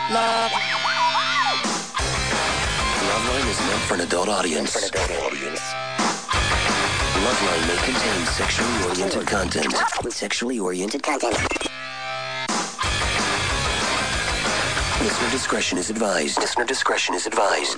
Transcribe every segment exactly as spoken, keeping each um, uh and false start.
Love. Loveline is meant for an adult audience. For an adult audience. Loveline may contain sexually oriented content. Sexually oriented content. Listener discretion is advised. Listener discretion is advised.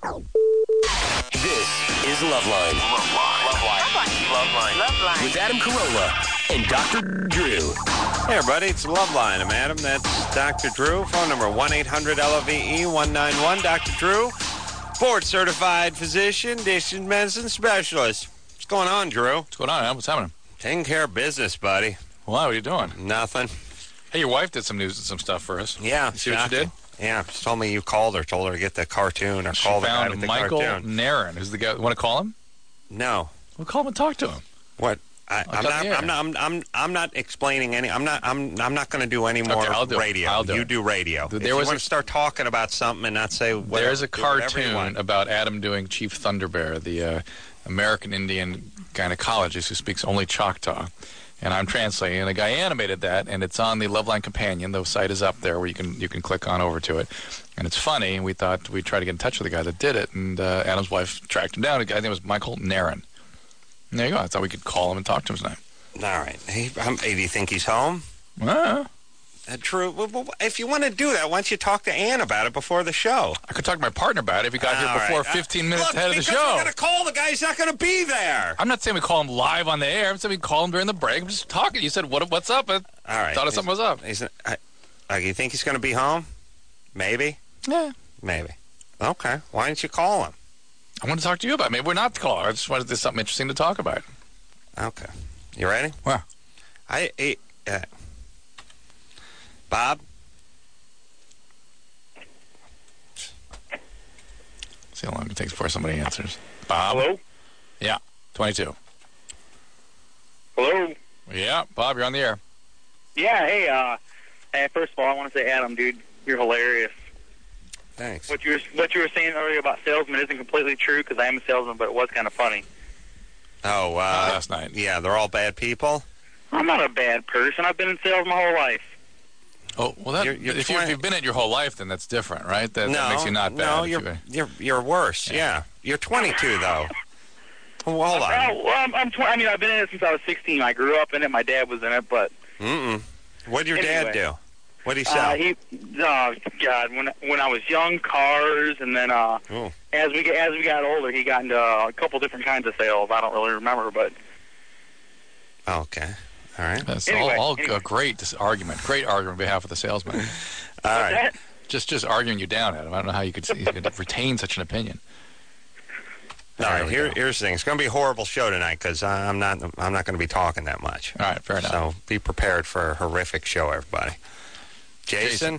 This is Loveline. Loveline. Loveline. Loveline. Loveline. With Adam Carolla and Doctor Drew. Hey, everybody, it's Loveline. I'm Adam. That's Doctor Drew. Phone number one eight hundred L O V E one nine one. Doctor Drew, board-certified physician, dish and medicine specialist. What's going on, Drew? What's going on, Adam? What's happening? Taking care of business, buddy. Why? What are you doing? Nothing. Hey, your wife did some news and some stuff for us. Yeah. You see what she did? Yeah. She told me you called her, told her to get the cartoon, or She call the guy found with the Michael cartoon. Nairn. Who's the guy? Want to call him? No. We'll call him and talk to him. What? I, I'm, not, I'm not. I'm. I'm. I'm not explaining any. I'm not. I'm. I'm not going to do any more Okay, I'll do it. radio. I'll do you it. do radio. There if you was want a- to start talking about something and not say whatever, There's a do whatever you cartoon want. about Adam doing Chief Thunderbear, the uh, American Indian gynecologist who speaks only Choctaw. And I'm translating, and a guy animated that, and it's on the Loveline Companion. The site is up there where you can you can click on over to it. And it's funny, and we thought we'd try to get in touch with the guy that did it, and uh, Adam's wife tracked him down. The guy, I think it was Michael Nairn. And there you go. I thought we could call him and talk to him tonight. All right. Hey, um, hey, do you think he's home? Well, Uh, Drew, well, well, if you want to do that, why don't you talk to Ann about it before the show? I could talk to my partner about it if he got All here before right. fifteen Uh, minutes look, ahead of the because show. we're going to call the guy. He's not going to be there. I'm not saying we call him live on the air. I'm saying we call him during the break. I'm just talking. You said, what, what's up? I All right. thought something was up. He's, I, like, you think he's going to be home? Maybe? Yeah. Maybe. Okay. Why don't you call him? I want to talk to you about it. Maybe we're not the caller. I just wanted there's something interesting to talk about. Okay. You ready? Well, I, I uh, Bob? see how long it takes before somebody answers. Bob? Hello? Yeah, twenty-two. Hello? Yeah, Bob, you're on the air. Yeah, hey, uh, hey, first of all, I want to say, Adam, dude, you're hilarious. Thanks. What you were, what you were saying earlier about salesmen isn't completely true, because I am a salesman, but it was kind of funny. Oh, uh, last night. Yeah, they're all bad people? I'm not a bad person. I've been in sales my whole life. Oh, well, that, You're- you're if, you, if you've been at your whole life, then that's different, right? That, no, that makes you not bad. No, if you're, you- you're, you're worse, yeah. Yeah. You're twenty-two, though. Oh, hold on. Oh, well, I'm, I'm tw- I mean, I've been in it since I was sixteen. I grew up in it. My dad was in it, but Mm-mm. What'd your dad Anyway. do? What'd he sell? uh, he, oh God, when when I was young, cars, and then uh, Oh. as we as we got older, he got into uh, a couple different kinds of sales. I don't really remember, but Okay. All right. That's Anyway, all, all anyway. a great dis- argument. Great argument on behalf of the salesman. All right. that, just just arguing you down, Adam. I don't know how you could, you could retain such an opinion. All There right. we Here, go. here's the thing. It's going to be a horrible show tonight because I'm not. I'm not going to be talking that much. All right, fair enough. So be prepared for a horrific show, everybody. Jason.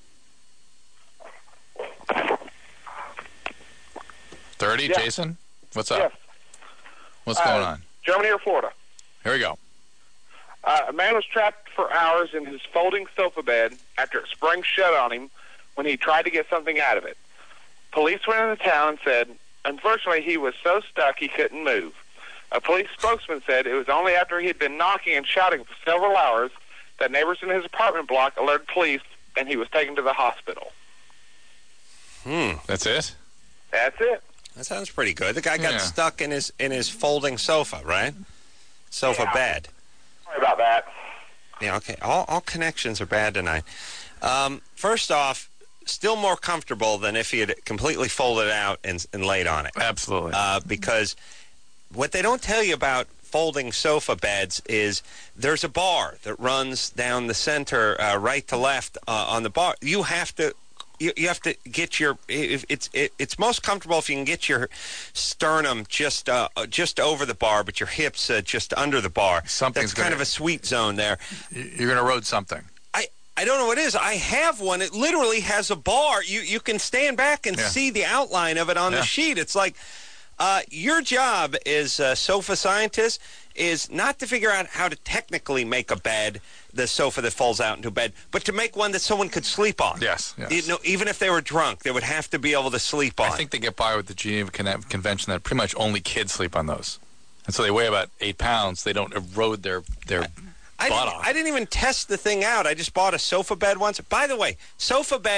thirty, Yeah. Jason? What's up? Yes. What's Uh, going on? Germany or Florida. Here we go. Uh, a man was trapped for hours in his folding sofa bed after it sprang shut on him when he tried to get something out of it. Police went into town and said, unfortunately, he was so stuck he couldn't move. A police spokesman said it was only after he had been knocking and shouting for several hours that neighbors in his apartment block alerted police, and he was taken to the hospital. Hmm. That's it? That's it. That sounds pretty good. The guy got Yeah. stuck in his in his folding sofa, right? Sofa Yeah. bed. Sorry about that. Yeah. Okay. All all connections are bad tonight. Um, first off, still more comfortable than if he had completely folded out and, and laid on it. Absolutely. Uh, because what they don't tell you about folding sofa beds is there's a bar that runs down the center, uh, right to left uh, on the bar. You have to. You, you have to get your. If it's it, it's most comfortable if you can get your sternum just uh, just over the bar, but your hips uh, just under the bar. Something's That's kind gonna- of a sweet zone there. You're going to erode something. I, I don't know what it is. I have one. It literally has a bar. You you can stand back and Yeah. see the outline of it on Yeah. the sheet. It's like uh, your job as a sofa scientist is not to figure out how to technically make a bed, the sofa that folds out into a bed, but to make one that someone could sleep on. Yes, yes. You know, even if they were drunk, they would have to be able to sleep on. I think they get by with the Geneva Con- Convention that pretty much only kids sleep on those. And so they weigh about eight pounds. They don't erode their, their I butt didn't, off. I didn't even test the thing out. I just bought a sofa bed once. By the way, sofa bed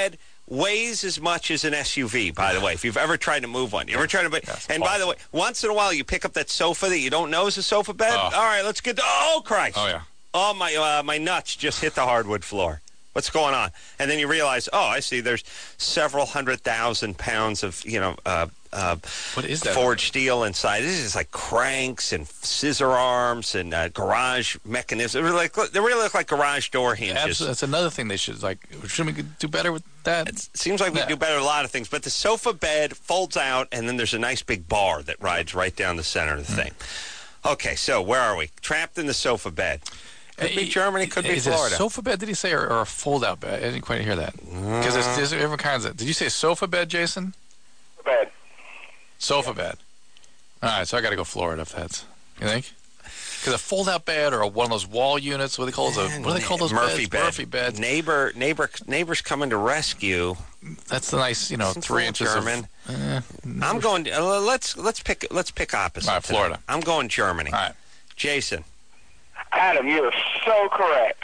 weighs as much as an S U V, by the way, if you've ever tried to move one. You ever tried to... That's and by the way, once in a while, you pick up that sofa that you don't know is a sofa bed. Oh. All right, let's get... To, oh, Christ. Oh, yeah. Oh, my uh, my nuts just hit the hardwood floor. What's going on? And then you realize, oh, I see, there's several hundred thousand pounds of, you know, uh, uh, What is that? forged steel inside. This is like cranks and scissor arms and uh, garage mechanisms. They really, like, they really look like garage door hinges. Absolutely. That's another thing they should, like, shouldn't we do better with that? It seems like we Yeah. do better at a lot of things, but the sofa bed folds out, and then there's a nice big bar that rides right down the center of the thing. Okay, so where are we? Trapped in the sofa bed. Could be Germany, could be is Florida. it a sofa bed, did he say, or, or a fold-out bed? I didn't quite hear that. Because there's, there's different kinds of... Did you say sofa bed, Jason? Bad. Sofa bed. All right, so I got to go Florida if that's... You think? Because a fold-out bed or a, one of those wall units, what do they call those? A, what do they call those Murphy beds? bed. Murphy beds. Neighbor, neighbor, neighbor's coming to rescue. That's the nice, you know, Isn't three Florida inches German? of... Eh, I'm going... Uh, let's let's pick let's pick opposite. All right, today. Florida. I'm going Germany. all right. Jason. Adam, you are so correct.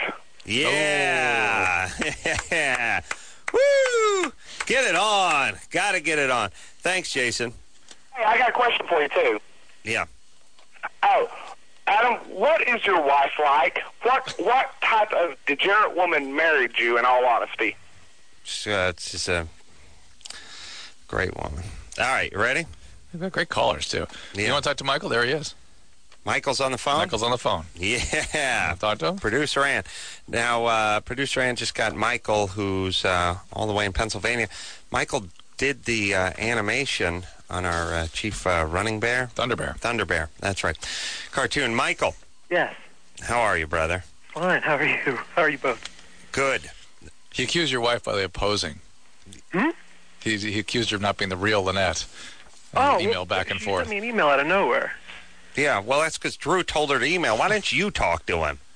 Yeah. Yeah. Woo! Get it on. Got to get it on. Thanks, Jason. Hey, I got a question for you, too. Yeah. Oh, Adam, what is your wife like? What what type of degenerate woman married you, in all honesty? It's, uh, it's just a great woman. All right, you ready? We've got great callers, too. Yeah. You want to talk to Michael? There he is. Michael's on the phone? Michael's on the phone. Yeah. Talk to him? Producer Ann. Now, uh, Producer Ann just got Michael, who's uh, all the way in Pennsylvania. Michael did the uh, animation on our uh, chief uh, running bear. Thunder Bear. Thunder Bear, that's right. Cartoon. Michael, Yes. how are you, brother? Fine. How are you? How are you both? Good. He accused your wife, by the way, of posing. Hmm? He, he accused her of not being the real Lynette. Oh, An email well, back and she forth. sent me an email out of nowhere. Yeah, well, that's because Drew told her to email. Why didn't you talk to him?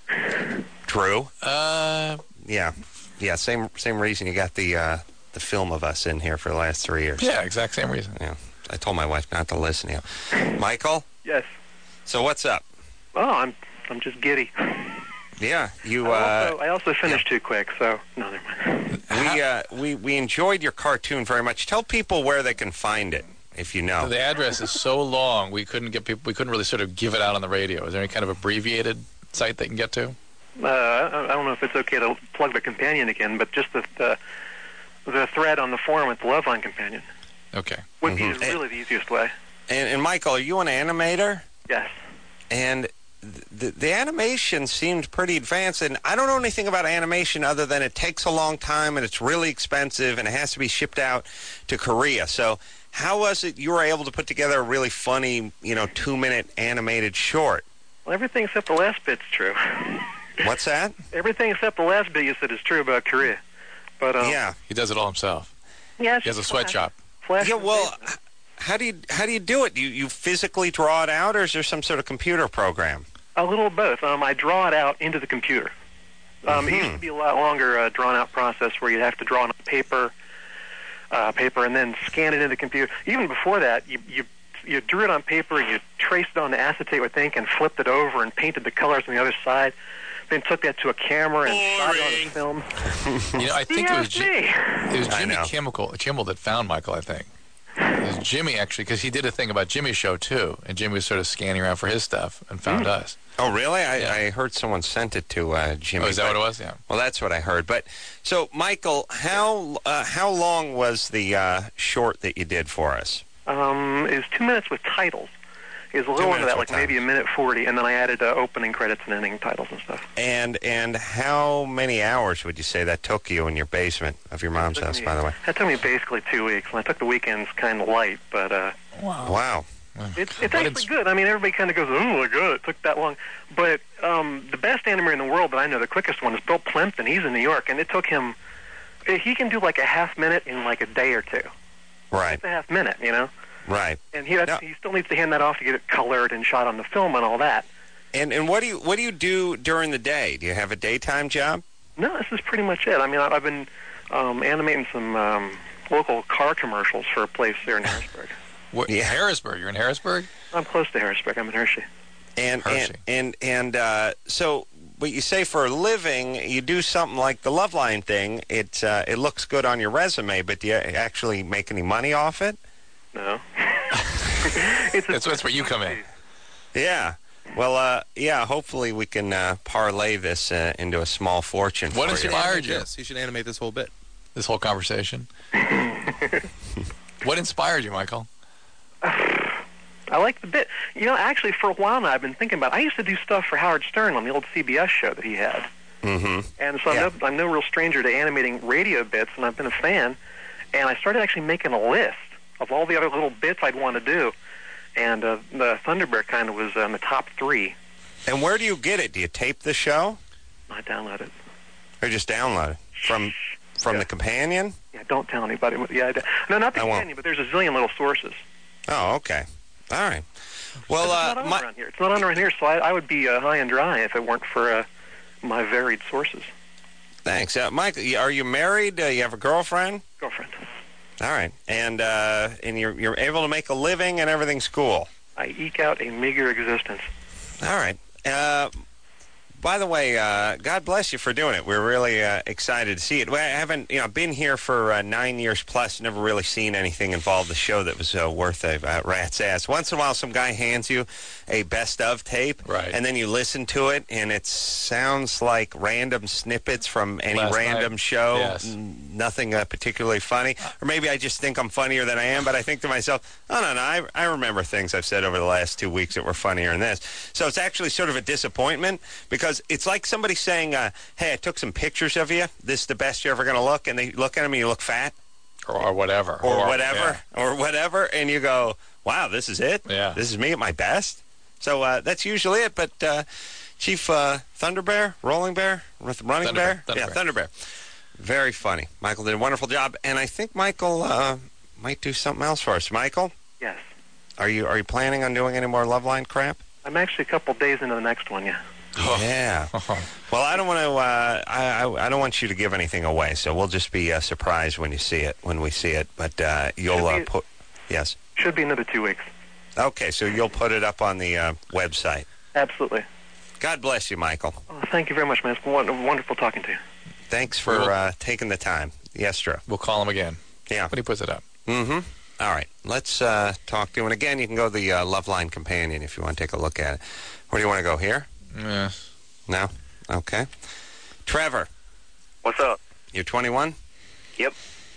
Drew? Uh, Yeah. Yeah, same same reason you got the uh, the film of us in here for the last three years. yeah, exact same reason. Yeah. I told my wife not to listen to you. Michael, Yes. so what's up? Oh, I'm I'm just giddy. Yeah, you... I Uh, also, I also finished too quick, so no, never mind. we, uh, we, we enjoyed your cartoon very much. Tell people where they can find it, if you know. The address is so long, we couldn't get people. We couldn't really sort of give it out on the radio. Is there any kind of abbreviated site they can get to? Uh, I I don't know if it's okay to plug the companion again, but just the the, the thread on the forum with the Loveline companion Okay. would Mhm. be really the easiest way. And, and Michael, are you an animator? Yes. And the, the animation seemed pretty advanced, and I don't know anything about animation other than it takes a long time, and it's really expensive, and it has to be shipped out to Korea. So how was it you were able to put together a really funny, you know, two-minute animated short? Well, everything except the last bit's true. What's that? Everything except the last bit you said is true about Korea. But um, Yeah. He does it all himself. yeah, it's He has a just sweatshop. Flash Yeah, in the well, basement. how do you how do you do it? You you physically draw it out, or is there some sort of computer program? A little of both. Um, I draw it out into the computer. Um, It used to be a lot longer uh, drawn-out process where you'd have to draw it on paper, uh, paper, and then scan it into the computer. Even before that, you you you drew it on paper, you traced it on the acetate with ink, and flipped it over and painted the colors on the other side. Then took that to a camera and shot it on the film. You know, I think it was Ji- Yeah, it was I Jimmy know. Kimmel, Kimmel that found Michael. I think it was Jimmy actually, because he did a thing about Jimmy's show too, and Jimmy was sort of scanning around for his stuff and found us. Oh, really? I, Yeah. I heard someone sent it to uh, Jimmy. Oh, is that but- what it was? Yeah. Well, that's what I heard. But so, Michael, how uh, how long was the uh, short that you did for us? Um, it was two minutes with titles. It was a little Two under minutes that, with like maybe a minute forty, and then I added uh, opening credits and ending titles and stuff. And and how many hours would you say that took you in your basement of your mom's Took house? me- By the way. That took me basically two weeks, and I took the weekends kind of light, but uh, Wow. it's, it's What actually ins- good. I mean, everybody kind of goes, "Oh my god, it took that long," but um, the best animator in the world that I know, the quickest one, is Bill Plimpton. He's in New York, and it took him. He can do like a half minute in like a day or two. Right. It's a half minute, you know. Right. And he that's, No. he still needs to hand that off to get it colored and shot on the film and all that. And and what do you what do you do during the day? Do you have a daytime job? No, this is pretty much it. I mean, I- I've been um, animating some um, local car commercials for a place there in Harrisburg. What, Yeah. Harrisburg. You're in Harrisburg. I'm close to Harrisburg. I'm in Hershey. And Hershey. and and and uh, so what you say for a living, you do something like the Loveline thing. It uh, it looks good on your resume, but do you actually make any money off it? No. it's That's, that's where you come in. Yeah. Well, uh, yeah, hopefully we can uh, parlay this uh, into a small fortune What for is you. your- Inspired you. Yes, you should animate this whole bit. This whole conversation. What inspired you, Michael? I like the bit. You know, actually, for a while now, I've been thinking about it. I used to do stuff for Howard Stern on the old C B S show that he had. Mm-hmm. And so Yeah. I'm, no, I'm no real stranger to animating radio bits, and I've been a fan. And I started actually making a list of all the other little bits I'd want to do. And uh, the Thunderbear kind of was uh, in the top three. And where do you get it? Do you tape the show I downloaded it. or just download it from from Yeah. the companion? Yeah, don't tell anybody. Yeah, I, d- no, not the I won't. companion, but there's a zillion little sources. Oh, okay. All right. Well, It's not uh, on my, around here. It's not on around here, so I, I would be uh, high and dry if it weren't for uh, my varied sources. thanks, uh, Michael. Are you married? Uh, you have a girlfriend? Girlfriend. All right, and uh, and you're you're able to make a living and everything's cool. I eke out a meager existence. All right. Uh, by the way, uh, God bless you for doing it. We're really uh, excited to see it. Well, I haven't, you know, been here for uh, nine years plus. Never really seen anything involved the show that was uh, worth a uh, rat's ass. Once in a while, some guy hands you a best of tape, Right. and then you listen to it, and it sounds like random snippets from any Last random night. show. Yes. N- Nothing uh, particularly funny, or maybe I just think I'm funnier than I am. But I think to myself, oh no, no, I, I remember things I've said over the last two weeks that were funnier than this. So it's actually sort of a disappointment because it's like somebody saying, uh, "Hey, I took some pictures of you. This is the best you're ever going to look," and they look at them and you look fat, Or, or whatever. or, whatever, or whatever, and you go, "Wow, this is it. Yeah. This is me at my best." So uh, that's usually it. But uh, Chief uh, Thunderbear, Rolling Bear, Running Thunderbear, Bear, Thunderbear. yeah, Thunderbear. Very funny. Michael did a wonderful job, and I think Michael uh, might do something else for us. Michael, Yes. are you are you planning on doing any more Loveline crap? I'm actually a couple days into the next one, yeah. Yeah. Well, I don't want to. Uh, I, I I don't want you to give anything away, so we'll just be uh, surprised when you see it. When we see it, but uh, you'll uh, be- put. Yes. Should be another two weeks. Okay, so you'll put it up on the uh, website. Absolutely. God bless you, Michael. Oh, thank you very much, man. It's been won- wonderful talking to you. Thanks for Cool. uh, taking the time. Yes, Drew. We'll call him again Yeah. when he puts it up. Mm-hmm. All right. Let's uh, talk to him. And again, you can go to the uh, Loveline Companion if you want to take a look at it. Where do you want to go? Here? Yeah. No? Okay. Trevor, What's up? you're twenty-one? Yep.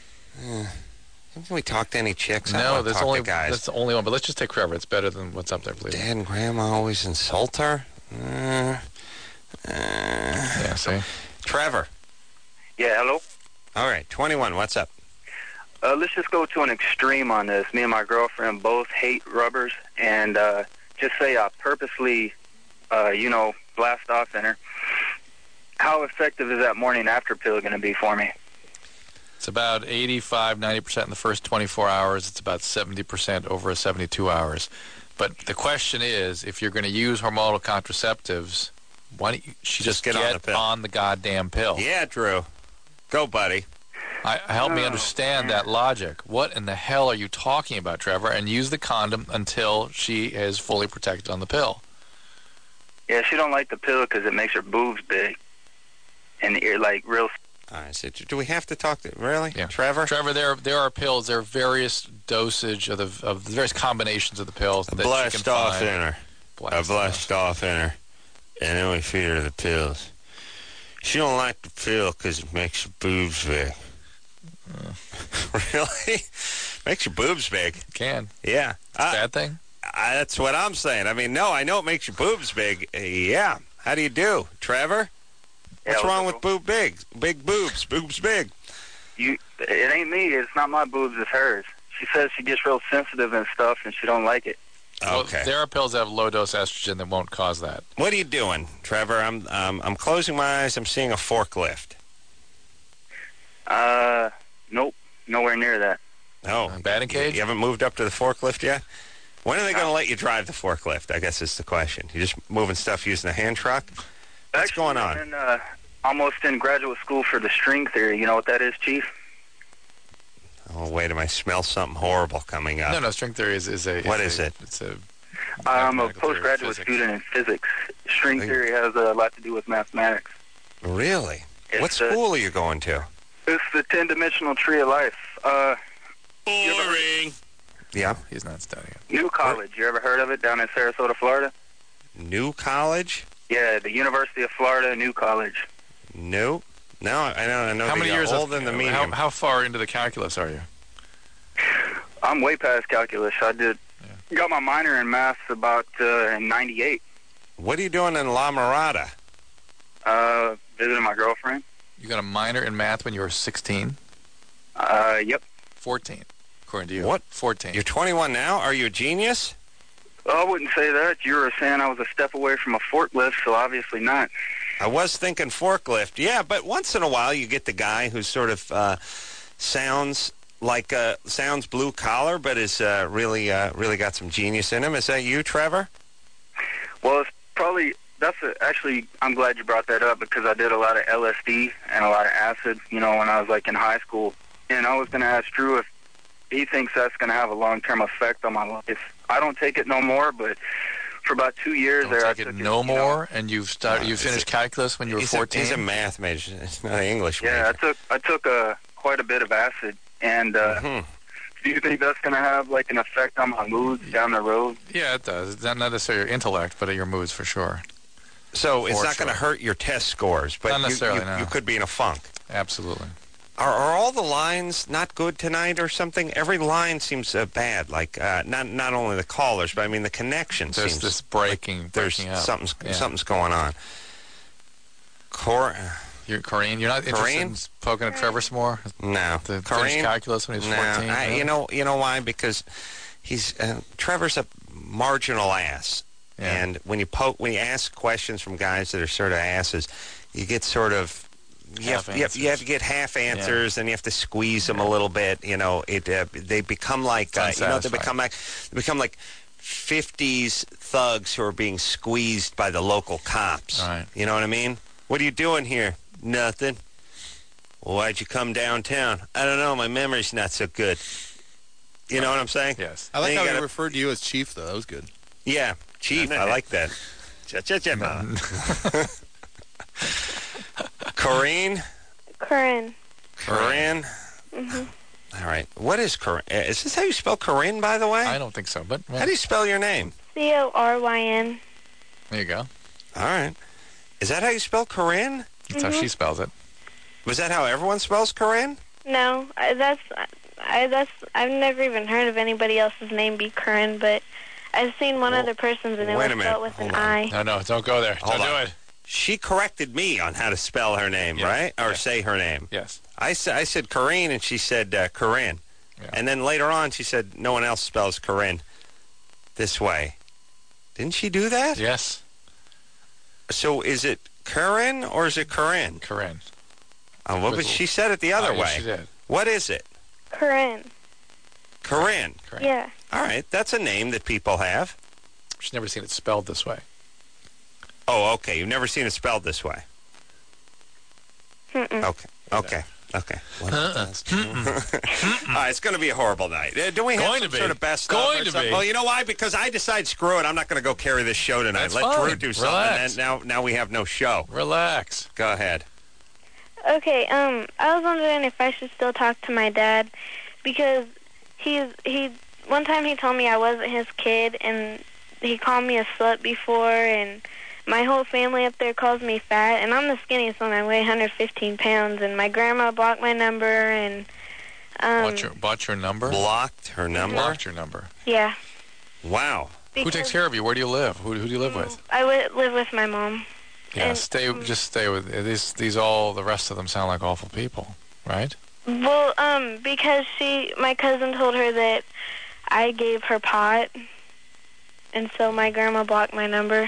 Uh, haven't we talked to any chicks? I don't No, wanna that's talk only to guys. that's the only one. But let's just take Trevor. It's better than what's up there, please. Dad and Grandma always insult her? Uh, uh, Yeah. See. Trevor. Yeah, hello? All right, twenty-one. What's up? Uh, let's just go to an extreme on this. Me and my girlfriend both hate rubbers, and uh, just say I purposely, uh, you know, blast off in her. How effective is that morning after pill going to be for me? It's about eighty-five, ninety percent in the first twenty-four hours. It's about seventy percent over seventy-two hours. But the question is, if you're going to use hormonal contraceptives, why don't you she just, Just get on the pill. on the goddamn pill? Yeah, Drew. Go, buddy. I, help me Oh, understand that logic. What in the hell are you talking about, Trevor? And use the condom until she is fully protected on the pill. Yeah, she don't like the pill because it makes her boobs big. And you're like real... All right, so do we have to talk to... Really? Yeah. Trevor? Trevor, there there are pills. There are various dosage of the of the various combinations of the pills I that blast you can off find. in her. Blast I off. blast off in her. And then we feed her the pills. She don't like the pill because it makes her boobs big. Uh. Really? Makes your boobs big. Can. Yeah. I, Bad thing? I, that's what I'm saying. I mean, no, I know it makes your boobs big. Uh, yeah. How do you do, Trevor? What's Yeah, wrong what's with boob big? Big boobs. Boobs big. You, it ain't me. It's not my boobs. It's hers. She says she gets real sensitive and stuff, and she don't like it. Well, Okay. there are pills that have low dose estrogen that won't cause that. What are you doing, Trevor? I'm um, I'm closing my eyes. I'm seeing a forklift. Uh, nope. Nowhere near that. Oh, Uh, batting you, cage? you haven't moved up to the forklift yet? When are they going to let you drive the forklift? I guess is the question. You're just moving stuff using a hand truck? What's Actually, going on? I'm in, uh, almost in graduate school for the string theory. You know what that is, Chief? Oh, wait, am I smell something horrible coming up? No, no, string theory is, is a... What is is a- it? It's a I'm a Mathematical theory of postgraduate physics. student in physics. String Are you- theory has a lot to do with mathematics. Really? It's What the- school are you going to? It's the ten-dimensional tree of life. Uh, Boring. Yeah. He's not studying. New College. You ever heard of it down in Sarasota, Florida? New College? Yeah, the University of Florida, New College. Nope. No, I know. I know. How that many you're years older of, than the how, medium. how far into the calculus are you? I'm way past calculus. I did got my minor in maths about uh, in ninety-eight. What are you doing in La Mirada? Uh, visiting my girlfriend. You got a minor in math when you were sixteen? Uh, yep. fourteen, according to you. What? fourteen. You're twenty-one now? Are you a genius? Well, I wouldn't say that. You were saying I was a step away from a forklift, so obviously not. I was thinking forklift. Yeah, but once in a while you get the guy who sort of uh, sounds like uh, sounds blue collar, but is uh, really uh, really got some genius in him. Is that you, Trevor? Well, it's probably that's a, actually. I'm glad you brought that up because I did a lot of L S D and a lot of acid. You know, when I was like in high school, and I was going to ask Drew if he thinks that's going to have a long-term effect on my life. I don't take it no more, but for about two years Don't there, I take it took no you know, more, and you've started. Uh, you is finished it- calculus when you were he's fourteen. A, he's a math major. It's not an English Yeah, I major. took I took uh, quite a bit of acid, and uh, Mhm. do you think that's going to have like an effect on my mood down the road? Yeah, it does. It's not necessarily your intellect, but your moods for sure. So it's For not going to sure. hurt your test scores, but Not you- necessarily, you, no. you could be in a funk. Absolutely. Are, are all the lines not good tonight or something? Every line seems uh, bad. Like uh, not not only the callers, but I mean the connection There's seems. this breaking, there's breaking up. something's Yeah. something's going on. Cor, You're Corinne. You're not interested Corinne? in poking at Trevor some more? no, The finished Corinne. calculus when he was No, fourteen. I, really? you know you know why? Because he's uh, Trevor's a marginal ass, Yeah. and when you poke when you ask questions from guys that are sort of asses, you get sort of. You have, Half you, have, you have to answers. get half answers, and you have to squeeze them a little bit. You know, it uh, they become like uh, you know they unsatisfying. become like they become like fifties thugs who are being squeezed by the local cops. Right. You know what I mean? What are you doing here? Nothing. Well, why'd you come downtown? I don't know. My memory's not so good. You know what I'm saying? Yes. I like Then how you he gotta- referred to you as Chief, though. That was good. Yeah, Chief. I like that. Cha-cha-cha. Corinne? Corinne. Corinne? All right. What is Corinne? uh, Is this how you spell Corinne, by the way? I don't think so, but well, How do you spell your name? C O R Y N. there you go. All right. Is that how you spell Corinne? That's how she spells it. Was that how everyone spells Corinne? No, I, that's I that's I've never even heard of anybody else's name be Corinne, but I've seen one Well, other person's and it wait was a minute. spelled with Hold an on. I. No, no, don't go there. Hold don't do on. it. She corrected me on how to spell her name, Yes. right? Or Yes. say her name. Yes. I, sa- I said Corinne, and she said uh, Corinne. Yeah. And then later on, she said no one else spells Corinne this way. Didn't she do that? Yes. So is it Corinne or is it Corinne? Corinne. Oh, what was she said it the other Oh, yes, way? she did. What is it? Corinne. Corinne. Corinne. Yeah. All right, that's a name that people have. She's never seen it spelled this way. Oh, okay. You've never seen it spelled this way. Mm-mm. Okay. Okay. Okay. What else? All right, it's going to be a horrible night. Uh, do we have Going some to be. sort of best Going of or to something? be. Well, you know why? Because I decide, screw it, I'm not going to go carry this show tonight. That's Let fine. Drew do something, Relax. and then now, now we have no show. Relax. Go ahead. Okay, um, I was wondering if I should still talk to my dad because he's he one time he told me I wasn't his kid and he called me a slut before and my whole family up there calls me fat and I'm the skinniest one. I weigh one hundred fifteen pounds and my grandma blocked my number and um Bought your, bought your number? Blocked her number? Blocked your number. yeah. Wow. Who takes care of you? Where do you live? Who, who do you live with? I would live with my mom. Yeah, And, stay. um, Just stay with these. These all the rest of them sound like awful people, right? Well, um, because she, my cousin told her that I gave her pot, and so my grandma blocked my number.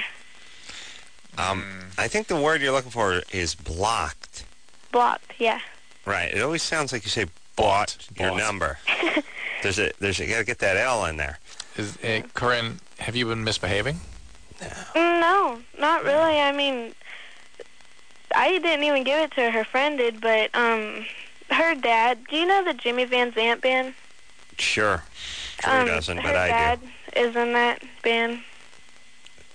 Um, I think the word you're looking for is blocked. Blocked, yeah. Right. It always sounds like you say bought, your Bought. number. there's a there's a, you got to get that L in there. Is uh, Corinne? Have you been misbehaving? Mm, No, not really. I mean, I didn't even give it to her. Her friend did, but um, her dad. Do you know the Jimmy Van Zant band? Sure. Drew um, doesn't, her but I dad do. is in that band.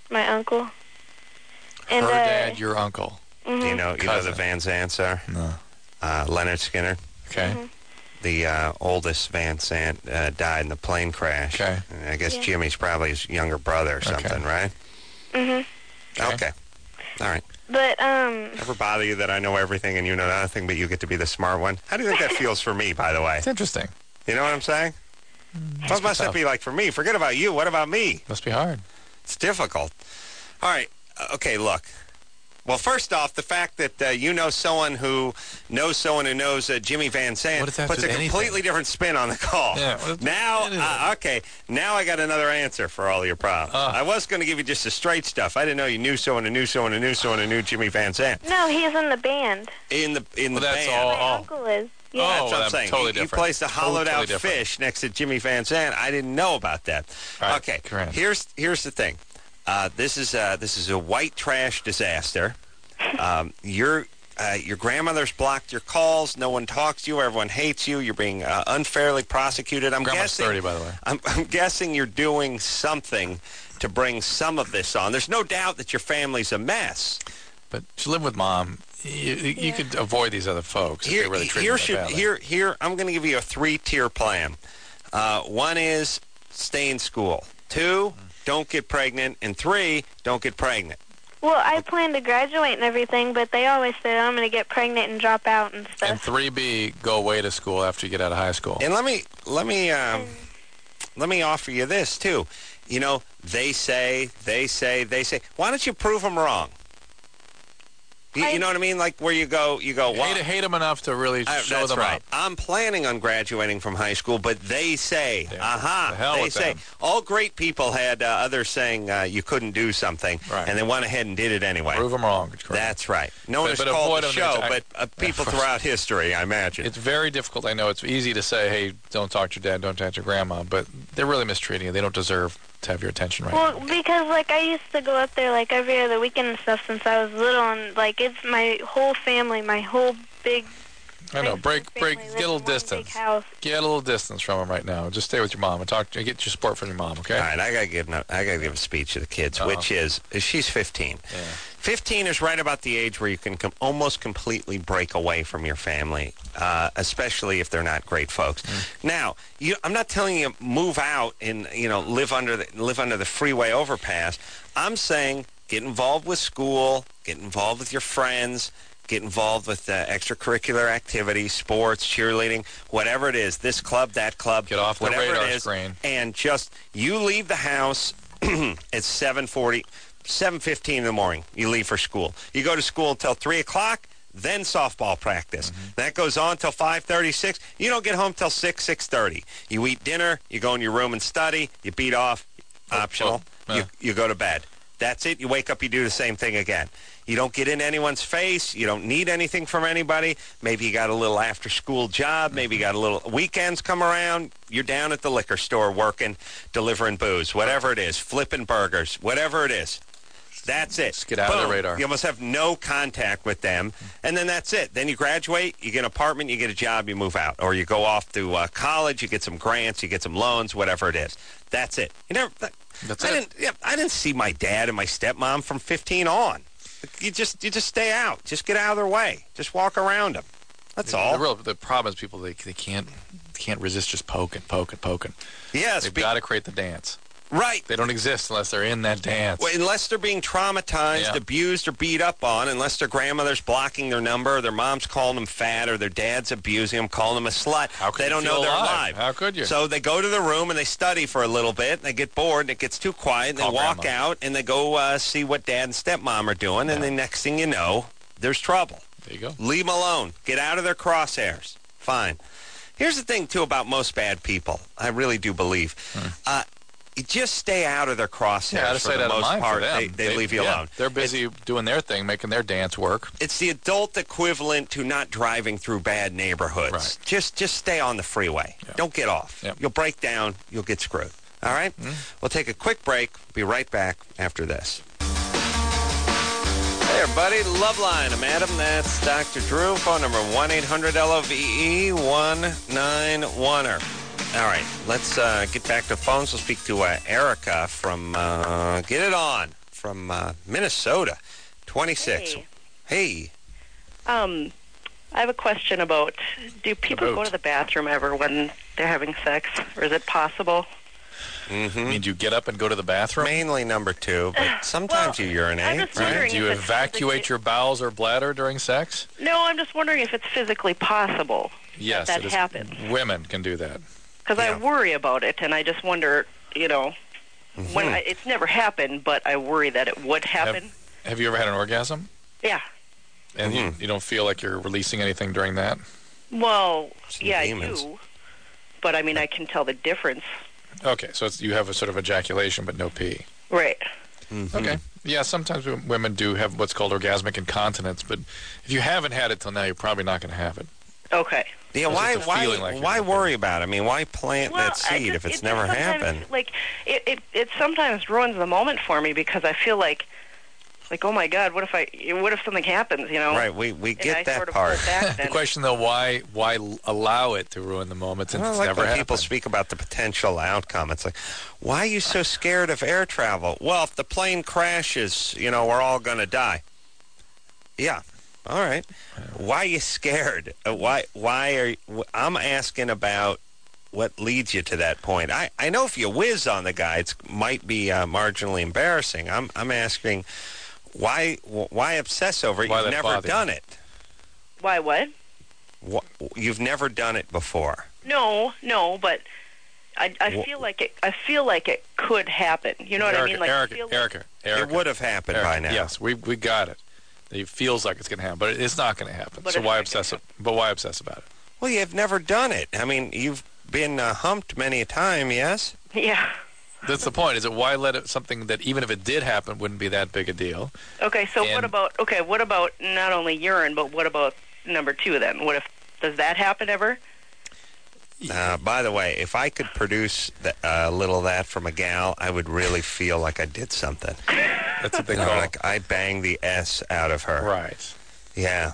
my uncle. And, Her uh, dad, your uncle. Mm-hmm. Do you know, you know the Cousin. Van Zants are? No. Uh, Leonard Skinner. Okay. Mm-hmm. The uh, oldest Van Sant uh, died in the plane crash. Okay. And I guess Yeah. Jimmy's probably his younger brother or something, right? Mm-hmm. Okay. Okay. All right. But, um, Ever bother you that I know everything and you know nothing, but you get to be the smart one? How do you think that feels for me, by the way? It's interesting. You know what I'm saying? What must that tough. be like for me? Forget about you. What about me? Must be hard. It's difficult. All right. Uh, Okay, look. Well, first off, the fact that uh, you know someone who knows someone who knows uh, Jimmy Van Sant What does that have puts to a do with completely anything? different spin on the call. Yeah, what- now, what is uh, okay, now I got another answer for all your problems. Uh. I was going to give you just the straight stuff. I didn't know you knew someone who knew someone who knew someone who knew Jimmy Van Sant. no, he's in the band. In the in Well, the that's band. all- My Oh. uncle is. Yeah. Oh, That's what I'm that's saying. totally you, you different. placed a hollowed Totally out different. fish next to Jimmy Van Sant. I didn't know about that. All right, okay, correct. here's here's the thing. Uh, this is uh, this is a white trash disaster. Um, your uh, your grandmother's blocked your calls. No one talks to you. Everyone hates you. You're being uh, unfairly prosecuted. I'm Grandma's guessing. thirty, by the way. I'm, I'm guessing you're doing something to bring some of this on. There's no doubt that your family's a mess. But you live with mom. You, you Yeah. could avoid these other folks if Here, they really treat here you should that badly. here here. I'm going to give you a three-tier plan. Uh, one is stay in school. Two, don't get pregnant, and three, don't get pregnant. Well, I plan to graduate and everything, but they always say I'm going to get pregnant and drop out and stuff. And three B, go away to school after you get out of high school. And let me let me um, let me offer you this too. You know, they say, they say, they say. Why don't you prove them wrong? You, I- you know what I mean? Like where you go, you go. Well, hate, hate them enough to really I- show that's them right. up. I'm planning on graduating from high school, but they say, Yeah. aha, The hell they with say. them. All great people had uh, others saying uh, you couldn't do something, Right. and they went ahead and did it anyway. Prove them wrong. Correct. That's right. No one But- has but called avoid the them show, to but uh, people throughout history, I imagine. It's very difficult. I know it's easy to say, hey, don't talk to your dad, don't talk to your grandma, but they're really mistreating you. They don't deserve to have your attention right Well, now. because, like, I used to go up there, like, every other weekend and stuff since I was little, and, like, it's my whole family, my whole big... I know. big Break, family break, lives get a in little one big distance. house. Get a little distance from them right now. Just stay with your mom and talk. To, get your support from your mom. Okay. All right, I gotta give no- I gotta give a speech to the kids, Uh-oh. which is, is she's fifteen. Yeah. fifteen is right about the age where you can com- almost completely break away from your family, uh, especially if they're not great folks. Mm. Now, you, I'm not telling you move out and you know live under the live under the freeway overpass. I'm saying get involved with school, get involved with your friends. Get involved with uh, extracurricular activities, sports, cheerleading, whatever it is. This club, that club, Get off the whatever radar it is, screen. and just you leave the house at seven forty, seven fifteen in the morning. You leave for school. You go to school until three o'clock. Then softball practice. Mm-hmm. That goes on until five thirty, six. You don't get home till six, six thirty. You eat dinner. You go in your room and study. You beat off. Optional. oh, yeah. You you go to bed. That's it. You wake up, you do the same thing again. You don't get in anyone's face. You don't need anything from anybody. Maybe you got a little after-school job. Maybe you got a little weekends come around. You're down at the liquor store working, delivering booze, whatever it is, flipping burgers, whatever it is. That's it. Just get out of the Boom. radar. You almost have no contact with them, and then that's it. Then you graduate, you get an apartment, you get a job, you move out. Or you go off to uh, college, you get some grants, you get some loans, whatever it is. That's it. You never... That, That's I it. didn't. Yeah, I didn't see my dad and my stepmom from fifteen on. You just, you just stay out. Just get out of their way. Just walk around them. That's The, all. the real the problem is people they they can't they can't resist just poking, poking, poking. Yes, They've be- got to create the dance. right. They don't exist unless they're in that dance. Well, unless they're being traumatized, Yeah. abused, or beat up on, unless their grandmother's blocking their number, or their mom's calling them fat, or their dad's abusing them, calling them a slut, How could they you don't feel know they're alive? alive. How could you? So they go to the room and they study for a little bit, and they get bored, and it gets too quiet, and Call they walk grandma. out, and they go uh, see what dad and stepmom are doing, and Yeah. the next thing you know, there's trouble. There you go. Leave them alone. Get out of their crosshairs. Fine. Here's the thing, too, about most bad people. I really do believe. Uh, you just stay out of their crosshairs Yeah, I for say the that of most mine part. for them. They, they, leave you yeah, alone. They're busy doing their thing, making their dance work. It's the adult equivalent to not driving through bad neighborhoods. Right. Just just stay on the freeway. Yeah. Don't get off. Yeah. You'll break down. You'll get screwed. All right? We'll take a quick break. Be right back after this. Hey, everybody. Loveline. I'm Adam. That's Doctor Drew. Phone number one eight hundred L O V E one nine one er. All right. Let's uh, get back to phones. We'll speak to uh, Erica from uh, Get It On. from uh, Minnesota, twenty-six. Hey. Hey. Um, I have a question about, do people About. go to the bathroom ever when they're having sex, or is it possible? Mm-hmm. I mean, do you get up and go to the bathroom? Mainly number two, but sometimes Well, you urinate, I'm just right? wondering Do you if it's evacuate physically- your bowels or bladder during sex? No, I'm just wondering if it's physically possible Yes, that it is. happens. Women can do that. Because Yeah. I worry about it, and I just wonder, you know, when Mhm. I, it's never happened, but I worry that it would happen. Have you ever had an orgasm? Yeah. And you, Mhm. you don't feel like you're releasing anything during that? Well, Some yeah, demons. I do. But I mean, I can tell the difference. Okay, so it's, you have a sort of ejaculation but no pee. Right. Mhm. Okay. Yeah, sometimes w- women do have what's called orgasmic incontinence, but if you haven't had it till now, you're probably not going to have it. Okay. Yeah, It's why, just a why, feeling like you're why not worry about it? I mean, why plant Well, that I seed just- if it's it never just sometimes, happened? Like, it, it, it sometimes ruins the moment for me because I feel like, like, oh my God, what if I, what if something happens, you know? Right, we, we And get I that sort of part. pull back The then. question, though, why why l- allow it to ruin the moment since I don't it's like never when happened? people speak about the potential outcome. It's like, why are you so scared of air travel? Well, if the plane crashes, you know, we're all going to die. Yeah. All right. Why are you scared? Uh, Why? Why are you, I'm asking about what leads you to that point. I, I know if you whiz on the guy, it might be uh, marginally embarrassing. I'm I'm asking why why obsess over it? Why You've that never bother you? done it. Why, what? Wh- You've never done it before. No, no, but I, I Wha- feel like it, I feel like it could happen. You know what Erica, I mean? Like, I Erica, feel like, Erica, Erica, It would have happened Erica, by now. Yes, we we got it. It feels like it's going to happen, but it's not going to happen. But so it's why not obsess? gonna But why obsess about it? Well, you've never done it. I mean, you've been uh, humped many a time, yes? Yeah. That's the point. Is it why let it something that even if it did happen wouldn't be that big a deal? Okay, so what And- about, okay, what about not only urine, but what about number two then? What if, does that happen ever? Uh, by the way, if I could produce th- a little of that from a gal, I would really feel like I did something. That's what they You know, call like I banged the S out of her. right. Yeah.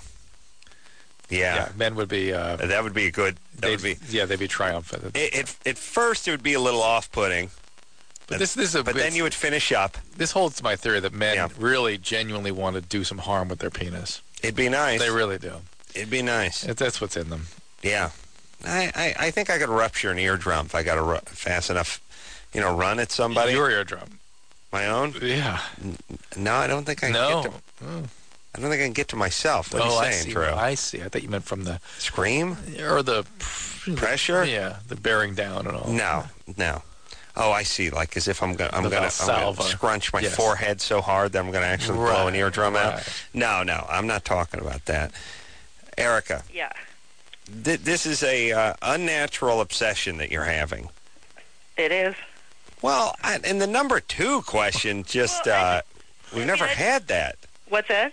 Yeah. Yeah. men would be. Uh, That would be a good. That would they'd- be. yeah, they'd be triumphant. It, it, at first, it would be a little off-putting, but this, this is a. but then you would finish up. This holds to my theory that men Yeah. really genuinely want to do some harm with their penis. It'd be nice. They really do. It'd be nice. It, that's what's in them. Yeah. I, I, I think I could rupture an eardrum if I got a ru- fast enough, you know, run at somebody. Your eardrum. My own? Yeah. No, I don't think I can No. get to. Oh, I don't think I can get to myself. What are oh you I saying, see. Drew? I see. I thought you meant from the Scream? or the Pressure? Yeah, the bearing down and all. No, no. Oh, I see. Like as if I'm gonna, I'm The gonna, I'm gonna Valsalva. scrunch my Yes. forehead so hard that I'm gonna actually blow an Right, eardrum out. right. No, no, I'm not talking about that. Erica, Yeah. th- this is a uh, unnatural obsession that you're having. It is. Well, I, and the number two question, just Well, I uh, we've never I- had that. What's that?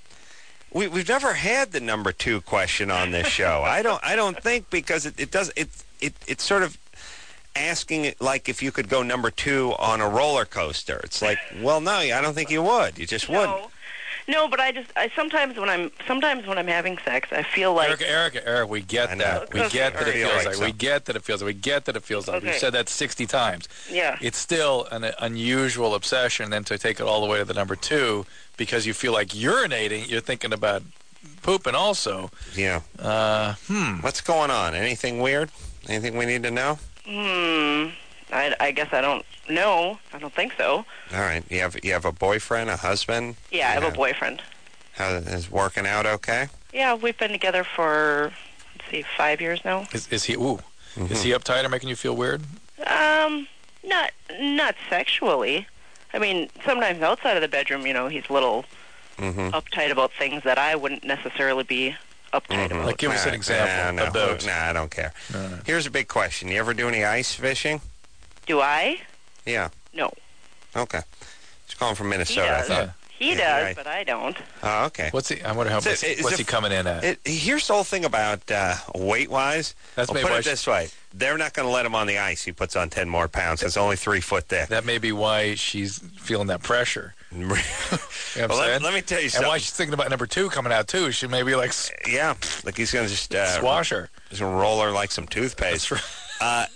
We, we've never had the number two question on this show. I don't. I don't think because it, it does. It it it's sort of asking it like if you could go number two on a roller coaster. It's like, well, no, I don't think you would. You just wouldn't. No. No, but I just I sometimes when I'm sometimes when I'm having sex, I feel like Erica, Erica, Erica, we get I know. that. We Okay. get that it Feel feels like like. so. We get that it feels like. We get that it feels like. We've Okay. said that sixty times. yeah. It's still an unusual obsession. Then to take it all the way to the number two because you feel like urinating, you're thinking about pooping also. Yeah. Uh, hmm. What's going on? Anything weird? Anything we need to know? Hmm. I, I guess I don't know. I don't think so. All right. You have you have a boyfriend, a husband. Yeah, I have Yeah. a boyfriend. How is working out? Okay. Yeah, we've been together for let's see, five years now. Is, is he? Ooh. Mhm. Is he uptight or making you feel weird? Um, not not sexually. I mean, sometimes outside of the bedroom, you know, he's a little Mm-hmm. uptight about things that I wouldn't necessarily be uptight Mhm. about. Like, give us an example. Nah, no, about. Nah, I don't care. No, no. Here's a big question. You ever do any ice fishing? Do I? Yeah. No. Okay. He's calling from He Minnesota. I does. thought. He Yeah, does, right. but I don't. Oh, okay. What's he? I wonder how. So, What's, is what's it- he coming in at? It, here's the whole thing about uh, weight-wise. That's I'll maybe put why it she- this way. They're not going to let him on the ice. He puts on ten more pounds. It's only three foot thick. That may be why she's feeling that pressure. You know what I'm Well, let, saying? let me tell you and something. why she's thinking about number two coming out too. She may be like s- Yeah, like he's going to just uh, swash her. He's going to roll her like some toothpaste. That's right. Uh,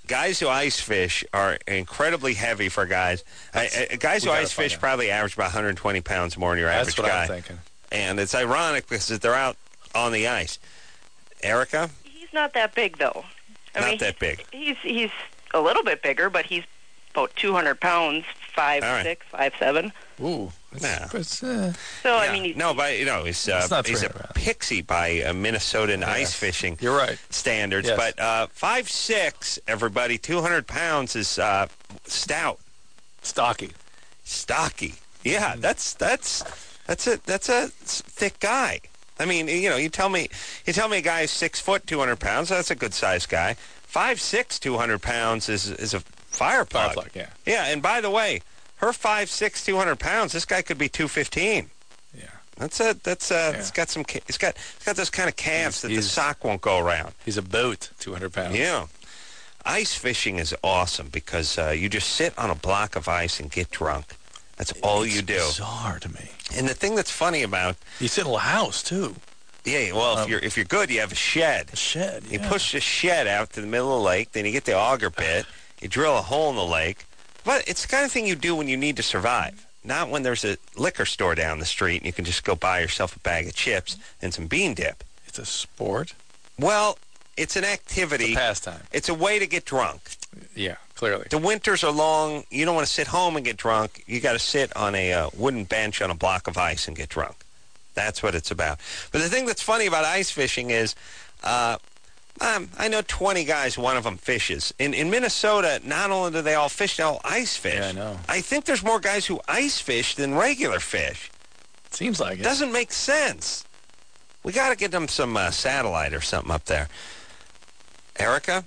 guys who ice fish are incredibly heavy for guys. I, I, guys who ice fish probably average about one hundred twenty pounds more than your That's average what guy. I'm thinking. And it's ironic because they're out on the ice. Erica? He's not that big, though. I Not mean, that big. He's he's a little bit bigger, but he's about two hundred pounds, five All right. six, five seven. Ooh. Yeah. It's, uh, So Yeah. I mean, he's, no, but you know, he's uh, It's not he's a three hundred pounds. pixie by uh, Minnesotan Yes. ice fishing You're right. standards. Yes. But uh, five six, everybody, two hundred pounds is uh, stout, Stocky. stocky. Yeah, that's that's that's a that's a thick guy. I mean, you know, you tell me you tell me a guy is six foot, two hundred pounds. That's a good sized guy. Five six, two hundred pounds is is a fire plug. Fire plug, yeah. Yeah, and by the way, her five six, two hundred pounds. This guy could be two fifteen. Yeah. That's a that's uh Yeah. it's got some ca- it's got it's got those kind of calves He's- that the he's- sock won't go around. He's a boat, two hundred pounds. Yeah. Ice fishing is awesome because uh, you just sit on a block of ice and get drunk. That's all It's you do. bizarre to me. And the thing that's funny about You sit in a house, too. yeah, well, if Um, you're if you're good, you have a shed. A shed, You yeah. push the shed out to the middle of the lake, then you get the auger bit, you drill a hole in the lake. But it's the kind of thing you do when you need to survive, not when there's a liquor store down the street and you can just go buy yourself a bag of chips and some bean dip. It's a sport. Well, it's an activity. It's a pastime. It's a way to get drunk. Yeah, clearly. The winters are long. You don't want to sit home and get drunk. You got to sit on a uh, wooden bench on a block of ice and get drunk. That's what it's about. But the thing that's funny about ice fishing is, uh, um, I know twenty guys, one of them fishes. In in Minnesota, not only do they all fish, they all ice fish. Yeah, I know. I think there's more guys who ice fish than regular fish. Seems like it. Doesn't make sense. We got to get them some uh, satellite or something up there. Erica,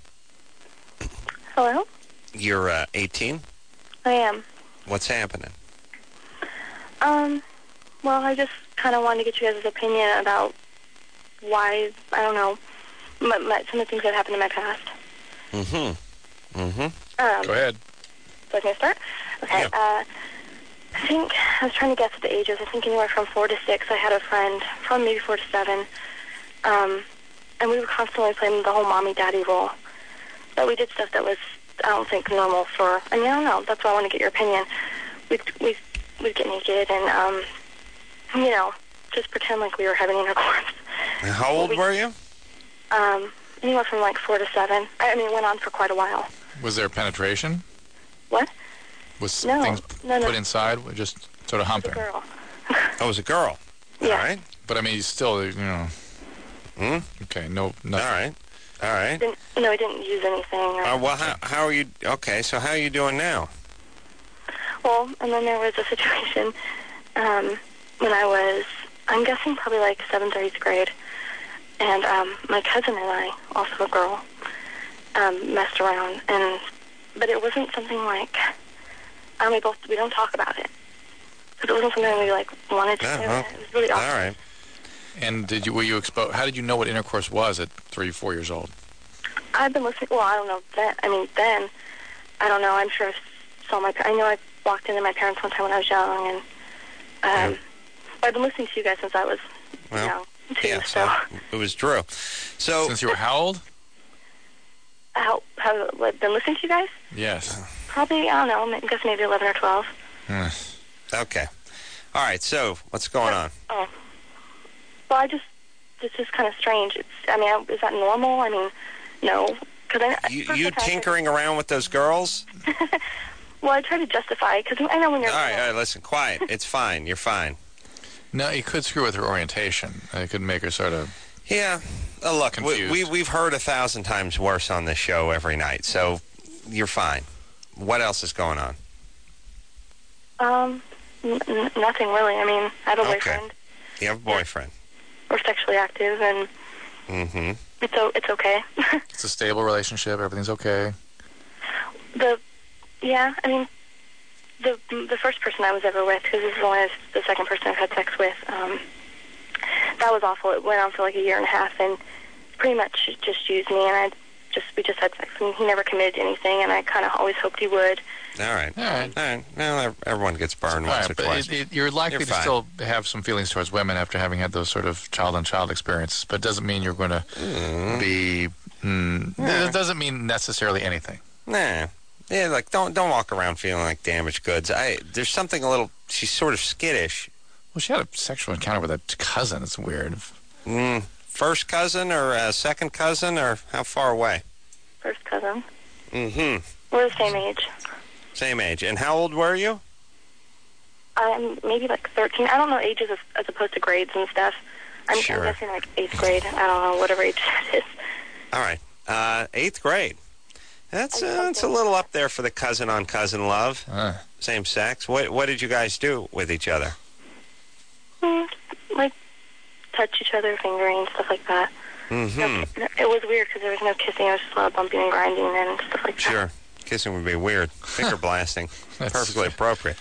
Hello? you're uh, eighteen. I am. What's happening? Um, well, I just kind of wanted to get you guys' opinion about why, I don't know, my, my, some of the things that happened in my past. Mm-hmm. Mm-hmm. Um, Go ahead. So I can start? Okay. Yeah. Uh, I think, I was trying to guess at the ages. I think anywhere from four to six. I had a friend, from maybe four to seven. Um, and we were constantly playing the whole mommy-daddy role. But we did stuff that was, I don't think, normal for, I mean, I don't know. That's why I want to get your opinion. We'd, we'd, we'd get naked and, um, you know, just pretend like we were having intercourse. And how old we- were you? Um, anywhere from like four to seven. I, I mean, it went on for quite a while. Was there penetration? What? Was No, things no, no. put inside? Just sort of The humping? girl. Oh, it was a girl. Yeah. All right. But, I mean, you still, you know... Hmm? Okay, no, All nothing. right. All right. Didn't, no, I didn't use anything. Or, Uh, well, how, how are you? Okay, so how are you doing now? Well, and then there was a situation um, when I was, I'm guessing probably like seventh or eighth grade, and um, my cousin and I, also a girl, um, messed around, and but it wasn't something like, um, we both we don't talk about it, because it wasn't something we like wanted to do. Uh-huh. It was really awkward. All right. And did you, were you exposed... How did you know what intercourse was at three, four years old? I've been listening. Well, I don't know then. I mean, then I don't know. I'm sure I saw my. I know I walked into my parents one time when I was young, and um, Yeah. I've been listening to you guys since I was Well, young too. Yeah, so so it was Drew. So Since you were how old? how have I been listening to you guys? Yes. Probably I don't know. I guess maybe eleven or twelve. Hmm. okay. All right. So what's going on? Oh. Well, I just it's just kind of strange. It's. I mean, I- is that normal? I mean, no. Because I. You, first you I tried to- tinkering around with those girls? Well, I try to justify because I know when you're. All right. All right. Listen. Quiet. It's fine. You're fine. No, you could screw with her orientation. It could make her sort of... Yeah. Uh, look, we, Confused. we we've heard a thousand times worse on this show every night, so you're fine. What else is going on? Um, n- n- nothing really. I mean, I have a Okay. boyfriend. You have a boyfriend. We're sexually active, and Mm-hmm. it's o- it's okay. It's a stable relationship. Everything's okay. the yeah, I mean, the the first person I was ever with, because this is only the second person I've had sex with. Um, that was awful. It went on for like a year and a half, and pretty much just used me, and I just we just had sex. I mean, he never committed to anything, and I kind of always hoped he would. All right. All right. All right. Well, everyone gets burned All once right, or but twice. it, it, you're likely You're to fine. still have some feelings towards women after having had those sort of child-on-child experiences, but it doesn't mean you're going to Mm. be... Mm, It doesn't mean necessarily anything. Nah. Yeah, like, don't don't walk around feeling like damaged goods. I There's something a little, she's sort of skittish. Well, she had a sexual encounter with a cousin. It's weird. Mm, first cousin or a second cousin, or how far away? First cousin. Mm-hmm. We're the same age. Same age. And how old were you? I'm maybe like thirteen. I don't know ages as, as opposed to grades and stuff. I'm, Sure. I'm guessing like eighth grade. I don't know, whatever age it is. All right. Uh, eighth grade. That's, uh, that's a little up there for the cousin-on-cousin love. Uh. Same sex. What What did you guys do with each other? Mm, like, touch each other, fingering, stuff like that. Mm-hmm. No, it was weird because there was no kissing. It was just a lot of bumping and grinding and stuff like that. Sure. Kissing would be weird. Finger blasting. Perfectly appropriate.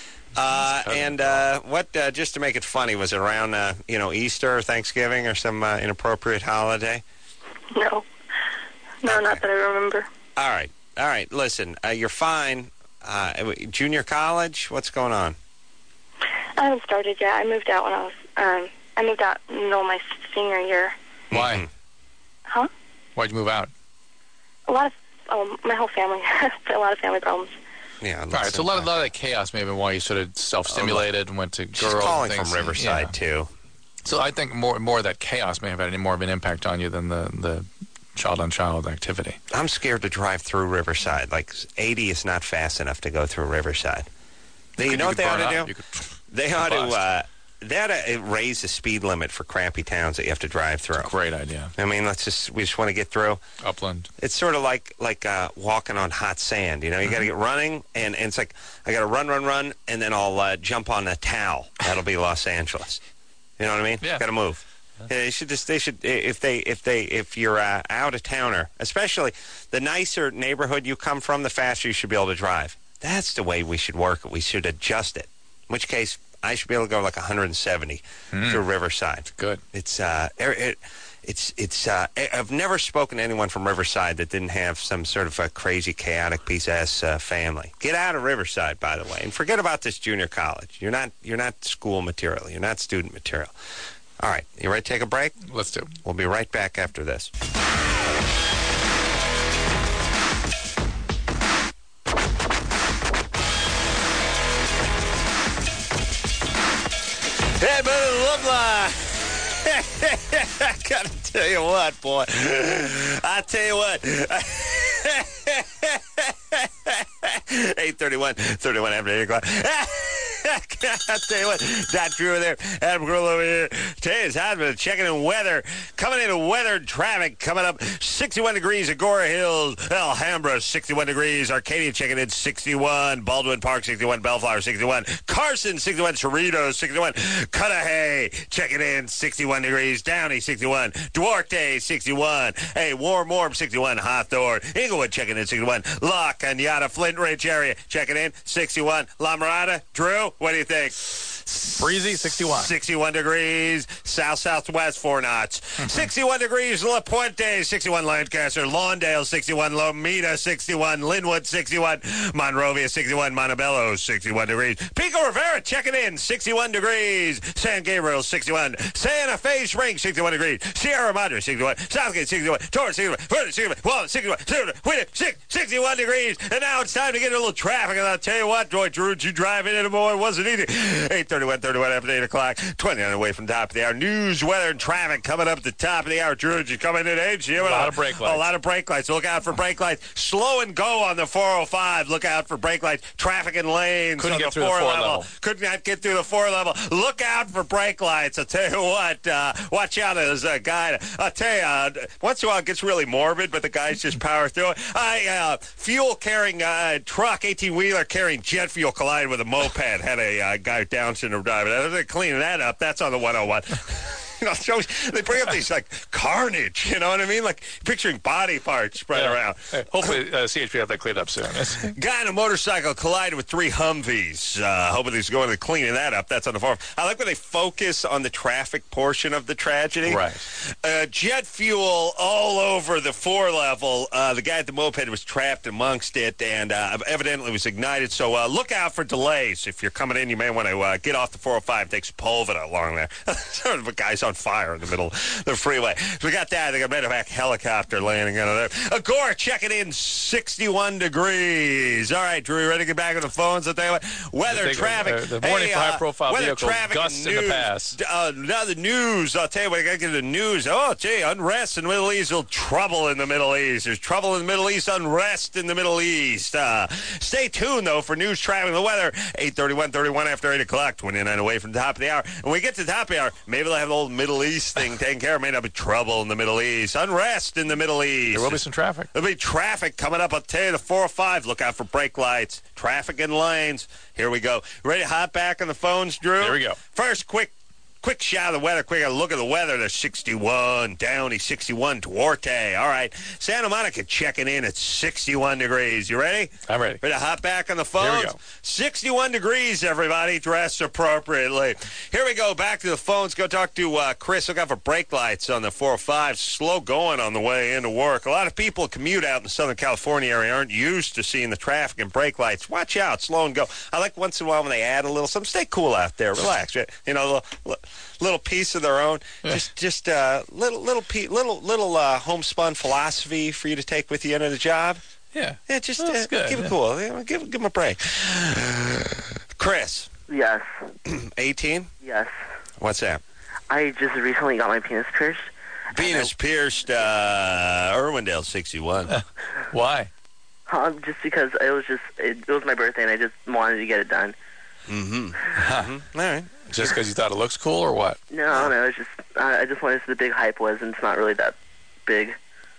Uh, and uh, what, uh, just to make it funny, was it around, uh, you know, Easter or Thanksgiving or some uh, inappropriate holiday? No. No, Okay. not that I remember. All right. All right. Listen, uh, you're fine. Uh, junior college? What's going on? I haven't started yet. I moved out when I was, um, I moved out in the middle of my senior year. Why? Mm-hmm. Huh? Why'd you move out? A lot of, oh, my whole family. A lot of family problems. Yeah. All right, so a lot of, lot of that chaos maybe why you sort of self-stimulated and went to girls. She's calling and things. from Riverside, Yeah. too. So I think more more of that chaos may have had any more of an impact on you than the, the child-on-child activity. I'm scared to drive through Riverside. Like, eighty is not fast enough to go through Riverside. They, you, You know what could they ought burn to up. do? You could They ought to, bust. uh, they ought to raise the speed limit for crappy towns that you have to drive through. Great idea. I mean, let's just, we just want to get through. Upland. It's sort of like like uh, walking on hot sand. You know, you got to get running, and, and it's like, I got to run, run, run, and then I'll uh, jump on a towel. That'll be Los Angeles. You know what I mean? Yeah. Got to move. Yeah, they should just, they should, if they, if they, if you're uh, out of towner, especially the nicer neighborhood you come from, the faster you should be able to drive. That's the way we should work it. We should adjust it. In which case, I should be able to go like one hundred seventy Mm. through Riverside. Good. It's uh, it, it's it's. Uh, I've never spoken to anyone from Riverside that didn't have some sort of a crazy, chaotic piece of ass uh, family. Get out of Riverside, by the way, and forget about this junior college. You're not you're not school material. You're not student material. All right, you ready to take a break? Let's do. We'll be right back after this. Hey, brother, love line. I gotta tell you what, boy. I tell you what. eight thirty-one, thirty-one after eight o'clock. I'll tell you what, Doctor Drew over there, Adam Grohl over here. Tell you, it's hot, but checking in weather. Coming into weather traffic, coming up sixty-one degrees at Agora Hills, Alhambra, sixty-one degrees, Arcadia checking in sixty-one, Baldwin Park, sixty-one, Bellflower, sixty-one, Carson, sixty-one, Cerritos, sixty-one, Cudahy checking in sixty-one degrees, Downey, sixty-one, Duarte, sixty-one, hey, Warm, Warm, sixty-one, Hawthorne, Inglewood checking in sixty-one, La Cañada, Flint Ridge area checking in sixty-one, La Mirada, Drew, what do you think? Breezy, sixty-one. sixty-one degrees, south-southwest, four knots. sixty-one degrees, La Puente, sixty-one, Lancaster, Lawndale, sixty-one, Lomita, sixty-one, Linwood, sixty-one, Monrovia, sixty-one, Montebello, sixty-one degrees. Pico Rivera checking in, sixty-one degrees. San Gabriel, sixty-one. Santa Fe Springs, sixty-one degrees. Sierra Madre, sixty-one. Southgate, sixty-one. Torrance, sixty-one. Furnace, sixty-one. Walnut, sixty-one. sixty-one. Whittier, sixty-one degrees. And now it's time to get a little traffic. And I'll tell you what, Roy Drew, you drive in anymore. It wasn't easy. eight thirty-one, thirty-one after eight o'clock. twenty-nine away from the top of the hour. News, weather, and traffic coming up at the top of the hour. Drew, you coming in age? A lot of brake lights. A lot of brake lights. Look out for brake lights. Slow and go on the four oh five. Look out for brake lights. Traffic and lanes Couldn't on get the through the four four level. level. Could not get through the four level. Look out for brake lights. I'll tell you what. Uh, watch out. There's a guy. I'll tell you, uh, once in a while it gets really morbid, but the guys just power through it. I, uh, fuel carrying uh, truck, eighteen-wheeler carrying jet fuel collided with a moped. Had a uh, guy Down syndrome driving. They're cleaning that up. That's on the one oh one. You know, shows, they bring up these, like, carnage, you know what I mean? Like, picturing body parts spread Yeah. around. Hey, hopefully, uh, C H P will have that cleared up soon. Guy on a motorcycle collided with three Humvees. Uh, hoping he's going to cleaning that up. That's on the forum. I like when they focus on the traffic portion of the tragedy. Right. Uh, jet fuel all over the four level. Uh, the guy at the moped was trapped amongst it and uh, evidently was ignited. So uh, look out for delays. If you're coming in, you may want to uh, get off the four oh five. Take Sepulveda along there. Sort of a guy's on on fire in the middle of the freeway. So we got that. They got a medevac helicopter landing on there. Agora checking in sixty-one degrees. All right, Drew, you ready to get back on the phones? I'll tell you what. Weather, the, traffic. Uh, the morning hey, for uh, high-profile weather, vehicles, traffic, gusts news, in the past. Uh, now the news. I'll tell you what, I got to get the news. Oh, gee, unrest in the Middle East. Little trouble in the Middle East. There's trouble in the Middle East, unrest in the Middle East. Uh, stay tuned, though, for news, traffic, and the weather. eight thirty-one, thirty-one after eight o'clock, twenty-nine away from the top of the hour. When we get to the top of the hour, maybe they'll have the old Middle East thing taken care of. May not be trouble in the Middle East. Unrest in the Middle East. There will be some traffic. There'll be traffic coming up. I'll tell you, the four oh five. Look out for brake lights. Traffic in lanes. Here we go. Ready to hop back on the phones, Drew? Here we go. First, quick. Quick shot of the weather. Quick look at the weather. There's sixty-one. Downey, sixty-one. Duarte. All right. Santa Monica checking in at sixty-one degrees. You ready? I'm ready. Ready to hop back on the phones? Here we go. sixty-one degrees, everybody. Dress appropriately. Here we go. Back to the phones. Go talk to uh, Chris. Look out for brake lights on the four oh five. Slow going on the way into work. A lot of people commute out in the Southern California area aren't used to seeing the traffic and brake lights. Watch out. Slow and go. I like once in a while when they add a little something. Stay cool out there. Relax. Right? You know, little, little piece of their own. Just just uh, little little pe- little little uh, homespun philosophy for you to take with you into the job. Yeah. Yeah, just Well, that's uh, good, keep it yeah. cool. Yeah, Give, give them a break. Chris, Yes. eighteen? Yes. What's that? I just recently got my penis pierced. Penis pierced, uh, Irwindale, sixty-one. Why? Um, just because it was just it, it was my birthday and I just wanted to get it done. Mm-hmm. mm-hmm. All right. Just because you thought it looks cool or what? No, no, it's just I I just wanted to see the big hype was, and it's not really that big.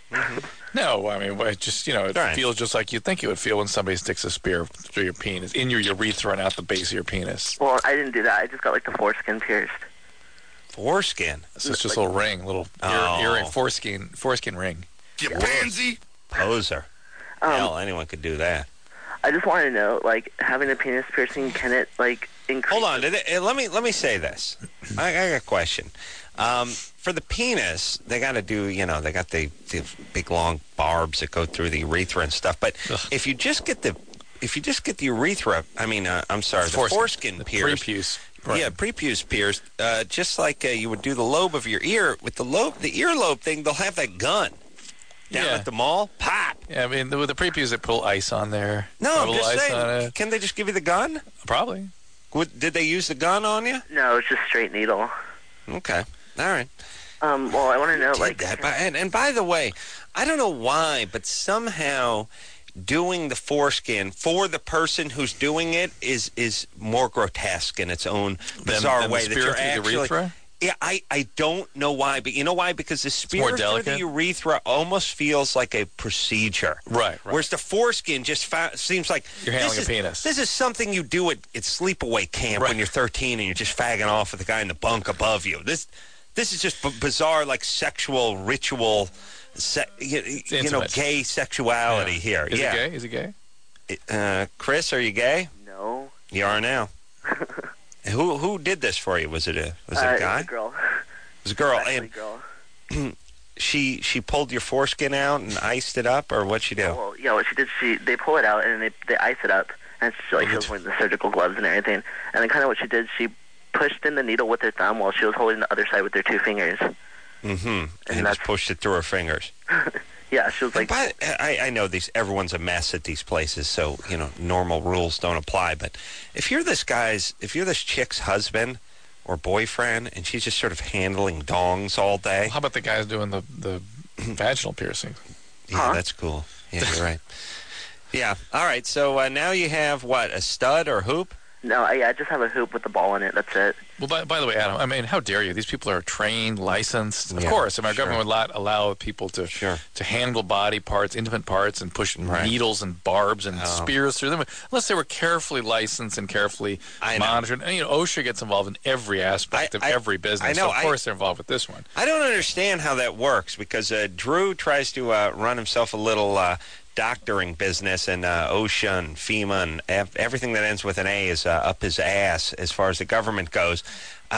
No, I mean, well, it just, you know, it Right. feels just like you'd think it would feel when somebody sticks a spear through your penis, in your urethra and out the base of your penis. Well, I didn't do that. I just got like the foreskin pierced. Foreskin. So it's just a little ring, little ear, Oh. earring, foreskin, foreskin ring. You pansy. Poser. Um, Hell, anyone could do that. I just want to know, like, having a penis piercing, can it like increase? Hold on. Did it, uh, let me let me say this. I, I got a question. Um, for the penis, they got to do, you know, they got the, the big long barbs that go through the urethra and stuff. But Ugh. if you just get the if you just get the urethra, I mean, uh, I'm sorry, the Foreskin. foreskin The pierced. prepuce. Right. Yeah, prepuce pierced. Uh, just like uh, you would do the lobe of your ear with the lobe, the earlobe thing. They'll have that gun down Yeah. at the mall. Pop. Yeah, I mean, the, with the prepuce, they put ice on there. No, Put a I'm little just ice on saying. it. Can they just give you the gun? Probably. Would, did they use the gun on you? No, it's just straight needle. Okay. All right. Um, well, I want to know, Did like, that. But- And, and by the way, I don't know why, but somehow doing the foreskin for the person who's doing it is is more grotesque in its own bizarre than the way. that spear you're through the actually, urethra? Yeah, I, I don't know why, but you know why? Because the spear more through the delicate? urethra almost feels like a procedure. Right, right. Whereas the foreskin just fa- seems like You're this handling a is, penis. This is something you do at, at sleepaway camp Right. when you're thirteen and you're just fagging off with the guy in the bunk above you. This this is just b- bizarre, like sexual ritual, se- you, you know, intimate. gay sexuality Yeah. here. Is yeah. it gay? Is it gay? Uh, Chris, are you gay? no. You are now. who who did this for you? Was it a was it uh, a guy? It's a girl. It was a girl. Actually, And girl. she she pulled your foreskin out and iced it up, or what'd she do? Well, yeah, what she did, she they pull it out and they they ice it up, and she, like she was wearing the surgical gloves and everything. And then kind of what she did, she pushed in the needle with her thumb while she was holding the other side with her two fingers. Mm-hmm. And, And just that's- pushed it through her fingers. Yeah, she was like, By, I, I know these. Everyone's a mess at these places, so you know normal rules don't apply. But if you're this guy's, if you're this chick's husband or boyfriend, and she's just sort of handling dongs all day, How about the guys doing the, the vaginal piercing? yeah, Huh? that's cool. Yeah, you're right. Yeah. All right. So uh, now you have what, a stud or hoop? no, I, I just have a hoop with the ball in it. That's it. Well, by, by the way, Adam, I mean, how dare you? These people are trained, licensed. Of Yeah, course, I mean, our sure. government would not allow people to Sure. to handle body parts, intimate parts, and push Right. needles and barbs and Oh. spears through them, unless they were carefully licensed and carefully I know. monitored. And, you know, OSHA gets involved in every aspect I- of I- every business. I know, So of I- course, they're involved with this one. I don't understand how that works because uh, Drew tries to uh, run himself a little uh, doctoring business, and uh, OSHA and FEMA and ev- everything that ends with an A is uh, up his ass as far as the government goes. Uh,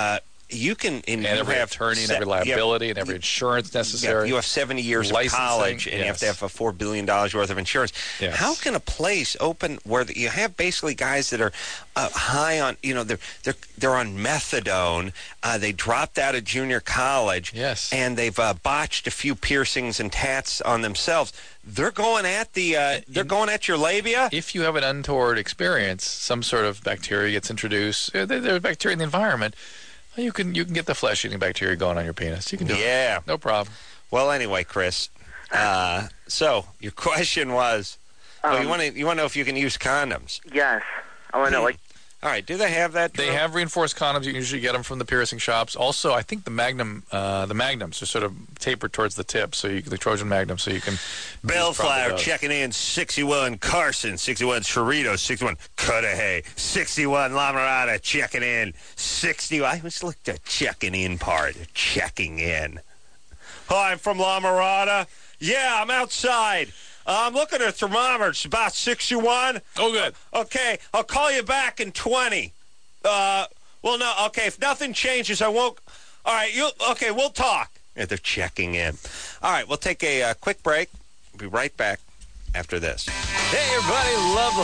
you can and, and you every have attorney and se- every liability and every insurance necessary. You have seventy years Licensing, of college, and yes. you have to have a four billion dollars worth of insurance. Yes. How can a place open where the, you have basically guys that are uh, high on, you know, they're they're they're on methadone. Uh, they dropped out of junior college, yes, and they've uh, botched a few piercings and tats on themselves. They're going at the uh, they're going at your labia. If you have an untoward experience, some sort of bacteria gets introduced. uh, there- There's bacteria in the environment. You can you can get the flesh-eating bacteria going on your penis. You can do Yeah. it. No problem. Well, anyway, Chris. Uh, so your question was, oh, you Um, want to you want to know if you can use condoms? Yes. I want to know, like, All right. Do they have that? They Drew? have reinforced condoms. You can usually get them from the piercing shops. Also, I think the Magnum, uh, the Magnums are sort of tapered towards the tip, so you the Trojan Magnum, so you can. Bellflower those. checking in, sixty-one Carson, sixty-one Cerritos, sixty-one Cudahy, sixty-one La Mirada checking in, sixty. I always look at the checking in part, checking in. Hi, I'm from La Mirada. Yeah, I'm outside. Uh, I'm looking at a thermometer. It's about sixty-one. Oh, good. Okay, I'll call you back in twenty. Uh, well, no, okay, if nothing changes, I won't. All right, you okay, we'll talk. Yeah, they're checking in. All right, we'll take a uh, quick break. We'll be right back after this. Hey, everybody, love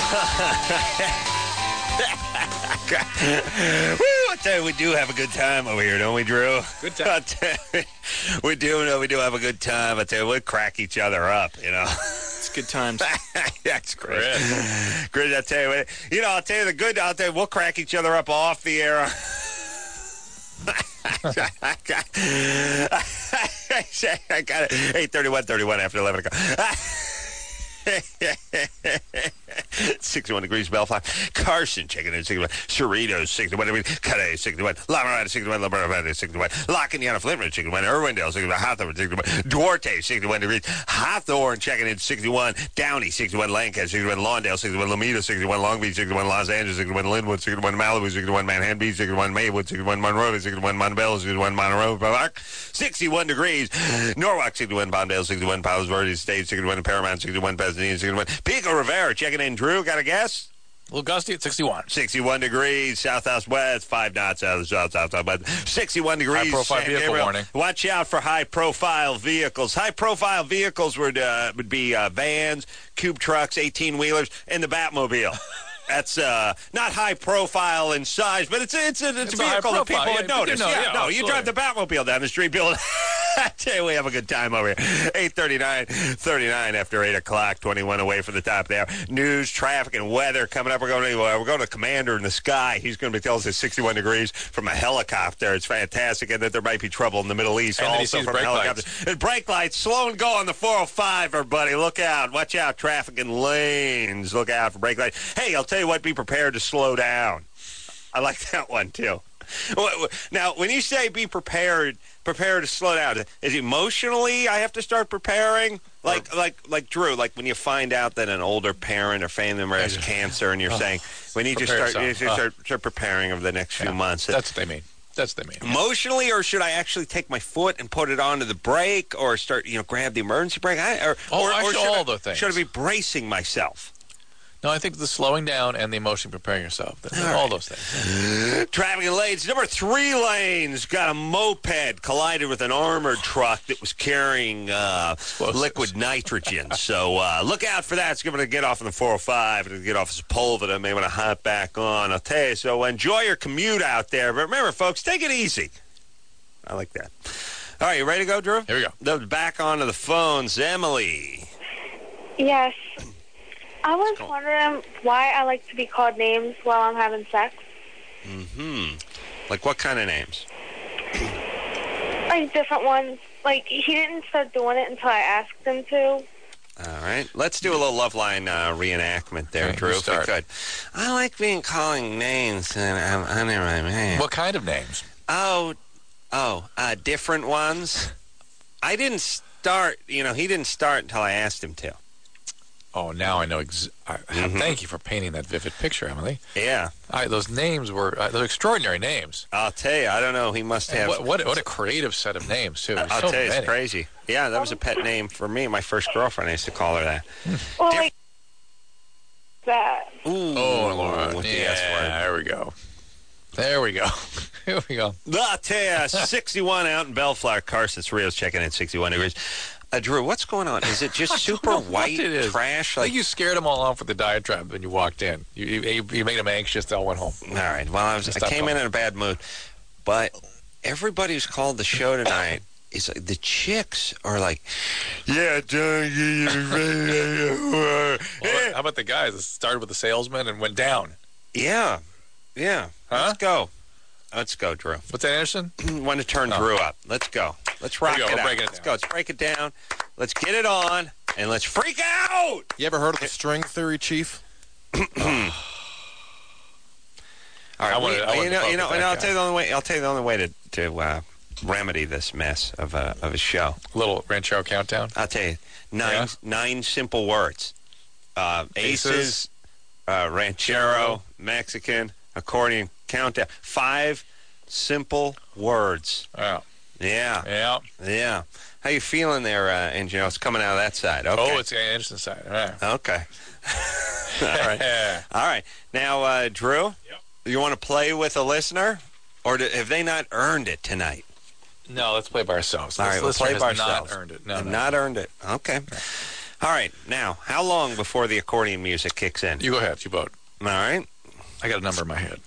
Woo, I tell you, we do have a good time over here, don't we, Drew? Good time. we do know we do have a good time. I tell you, we crack each other up, you know. It's good times. That's great. Chris, I tell you, what, you know, I'll tell you the good. I'll tell you, we'll crack each other up off the air. I got it. eight thirty-one, thirty-one after eleven o'clock. sixty-one degrees, Bellflower. Carson checking in, sixty-one. Cerritos, sixty-one degrees. Cudahy, sixty-one. La Mirada, sixty-one. La Mirada, sixty-one. Lacaniana, Flipper, sixty-one. Irwindale, sixty-one. Hawthorne, sixty-one. Duarte, sixty-one degrees. Hawthorne checking in, sixty-one. Downey, sixty-one. Lancaster, sixty-one. Lawndale, sixty-one. Lomita, sixty-one. Long Beach, sixty-one. Los Angeles, sixty-one. Linwood, sixty-one. Malibu, sixty-one. Manhattan Beach, sixty-one. Maywood, sixty-one. Monroe, sixty-one. Montebello, sixty-one. Monroe, Park, sixty-one degrees. Norwalk, sixty-one. Palmdale, sixty-one. Palos Verdes State, sixty-one. Paramount, sixty-one. Pasadena, sixty-one. Pico Rivera checking in. Drew, got a guess? A little gusty at sixty-one. sixty-one degrees, south-southwest, five knots out of the south-southwest. sixty-one degrees. High-profile San vehicle Gabriel. warning. Watch out for high-profile vehicles. High-profile vehicles would uh, would be uh, vans, cube trucks, eighteen-wheelers, and the Batmobile. That's uh, not high profile in size, but it's a, it's a, it's It's a a high vehicle that profile, people yeah, would but you notice. know, yeah, yeah, no, you drive the absolutely. Batmobile down the street, people. I tell you, we have a good time over here. eight thirty-nine, thirty-nine after eight o'clock, twenty-one away from the top there. News, traffic, and weather coming up. We're going to we're going to Commander in the Sky. He's going to be telling us it's sixty-one degrees from a helicopter. It's fantastic, and that there might be trouble in the Middle East And then he also sees from a brake helicopter. lights. And brake lights, slow and go on the four oh five, everybody. Look out. Watch out. Traffic and lanes. Look out for brake lights. Hey, I'll tell you what, be prepared to slow down. I like that one, too. Now, when you say be prepared, prepare to slow down, is emotionally I have to start preparing? Like, like, like Drew, like when you find out that an older parent or family member has cancer and you're Oh, saying, we need to prepare start, you need to yourself. start, start preparing over the next few Yeah, months. That's what they mean. That's what they mean. Emotionally, or should I actually take my foot and put it onto the brake, or start, you know, grab the emergency brake? I, or, Oh, or, or actually, should all I, those things. Should I be bracing myself? No, I think the slowing down and the emotionally preparing yourself. All, all right. those things. Traffic and lanes. Number three lanes got a moped collided with an armored truck that was carrying uh, liquid nitrogen. So uh, look out for that. It's going to get off on the four oh five and get off Sepulveda. May want to hop back on. I'll tell you. So enjoy your commute out there. But remember, folks, take it easy. I like that. All right, you ready to go, Drew? Here we go. The, back onto the phones. Emily. Yes. I was wondering why I like to be called names while I'm having sex. Mm-hmm. Like what kind of names? Like different ones. Like, he didn't start doing it until I asked him to. All right. Let's do a little Loveline uh, reenactment there, Okay, Drew, you if we start. could. I like being calling names and I'm under my name. What kind of names? Oh, oh, uh, different ones. I didn't start, you know, he didn't start until I asked him to. Oh, now I know. Ex- I, Mhm. Thank you for painting that vivid picture, Emily. Yeah. I, those names were uh, those extraordinary names. I'll tell you, I don't know. He must And have. what, what what a creative set of names too. I'll so tell you, many. it's crazy. Yeah, that was a pet name for me. My first girlfriend, I used to call her that. Well, Diff- like that. Ooh, Oh, Laura. with the Yeah, S word. there we go. There we go. Here we go. I'll tell you, sixty-one out in Bellflower. Carson Cerrillo's checking in sixty-one degrees. Uh, Drew, what's going on? Is it just super white it is. trash? I Like think you scared them all off with the diatribe when you walked in. You you, you made them anxious. They all went home. All right. Well, I, was, I Stop came talking. in in a bad mood, but everybody who's called the show tonight is like, the chicks are like, yeah, John. Well, how about the guys that started with the salesman and went down? Yeah, yeah. Huh? Let's go. Let's go, Drew. What's that, Anderson? Want to turn Oh. Drew up. Let's go. Let's rock Here we it go. We're out. breaking it Let's down. go. Let's break it down. Let's get it on, and let's freak out. You ever heard of the string theory, Chief? All right. I wanted- we- I wanted you to know, fuck you know, with and that I'll guy. tell you the only way. I'll tell you the only way to to uh, remedy this mess of a of a show. Little Ranchero countdown. I'll tell you nine Yeah. nine simple words: uh, aces, Aces. uh, ranchero, Mexican, accordion, countdown. Five simple words. Yeah. Yeah, Yeah. yeah. How you feeling there, uh, engineer? It's coming out of that side. Okay. Oh, it's Anderson's side. All right. Okay. All right. All right. Now, uh, Drew, Yep. you want to play with a listener, or do, have they not earned it tonight? No, let's play by ourselves. All This right, we'll listener play by has ourselves. not earned it. No, Have no. not earned it. Okay. All right. Now, how long before the accordion music kicks in? You go ahead. You vote. All right. I got a number in my head.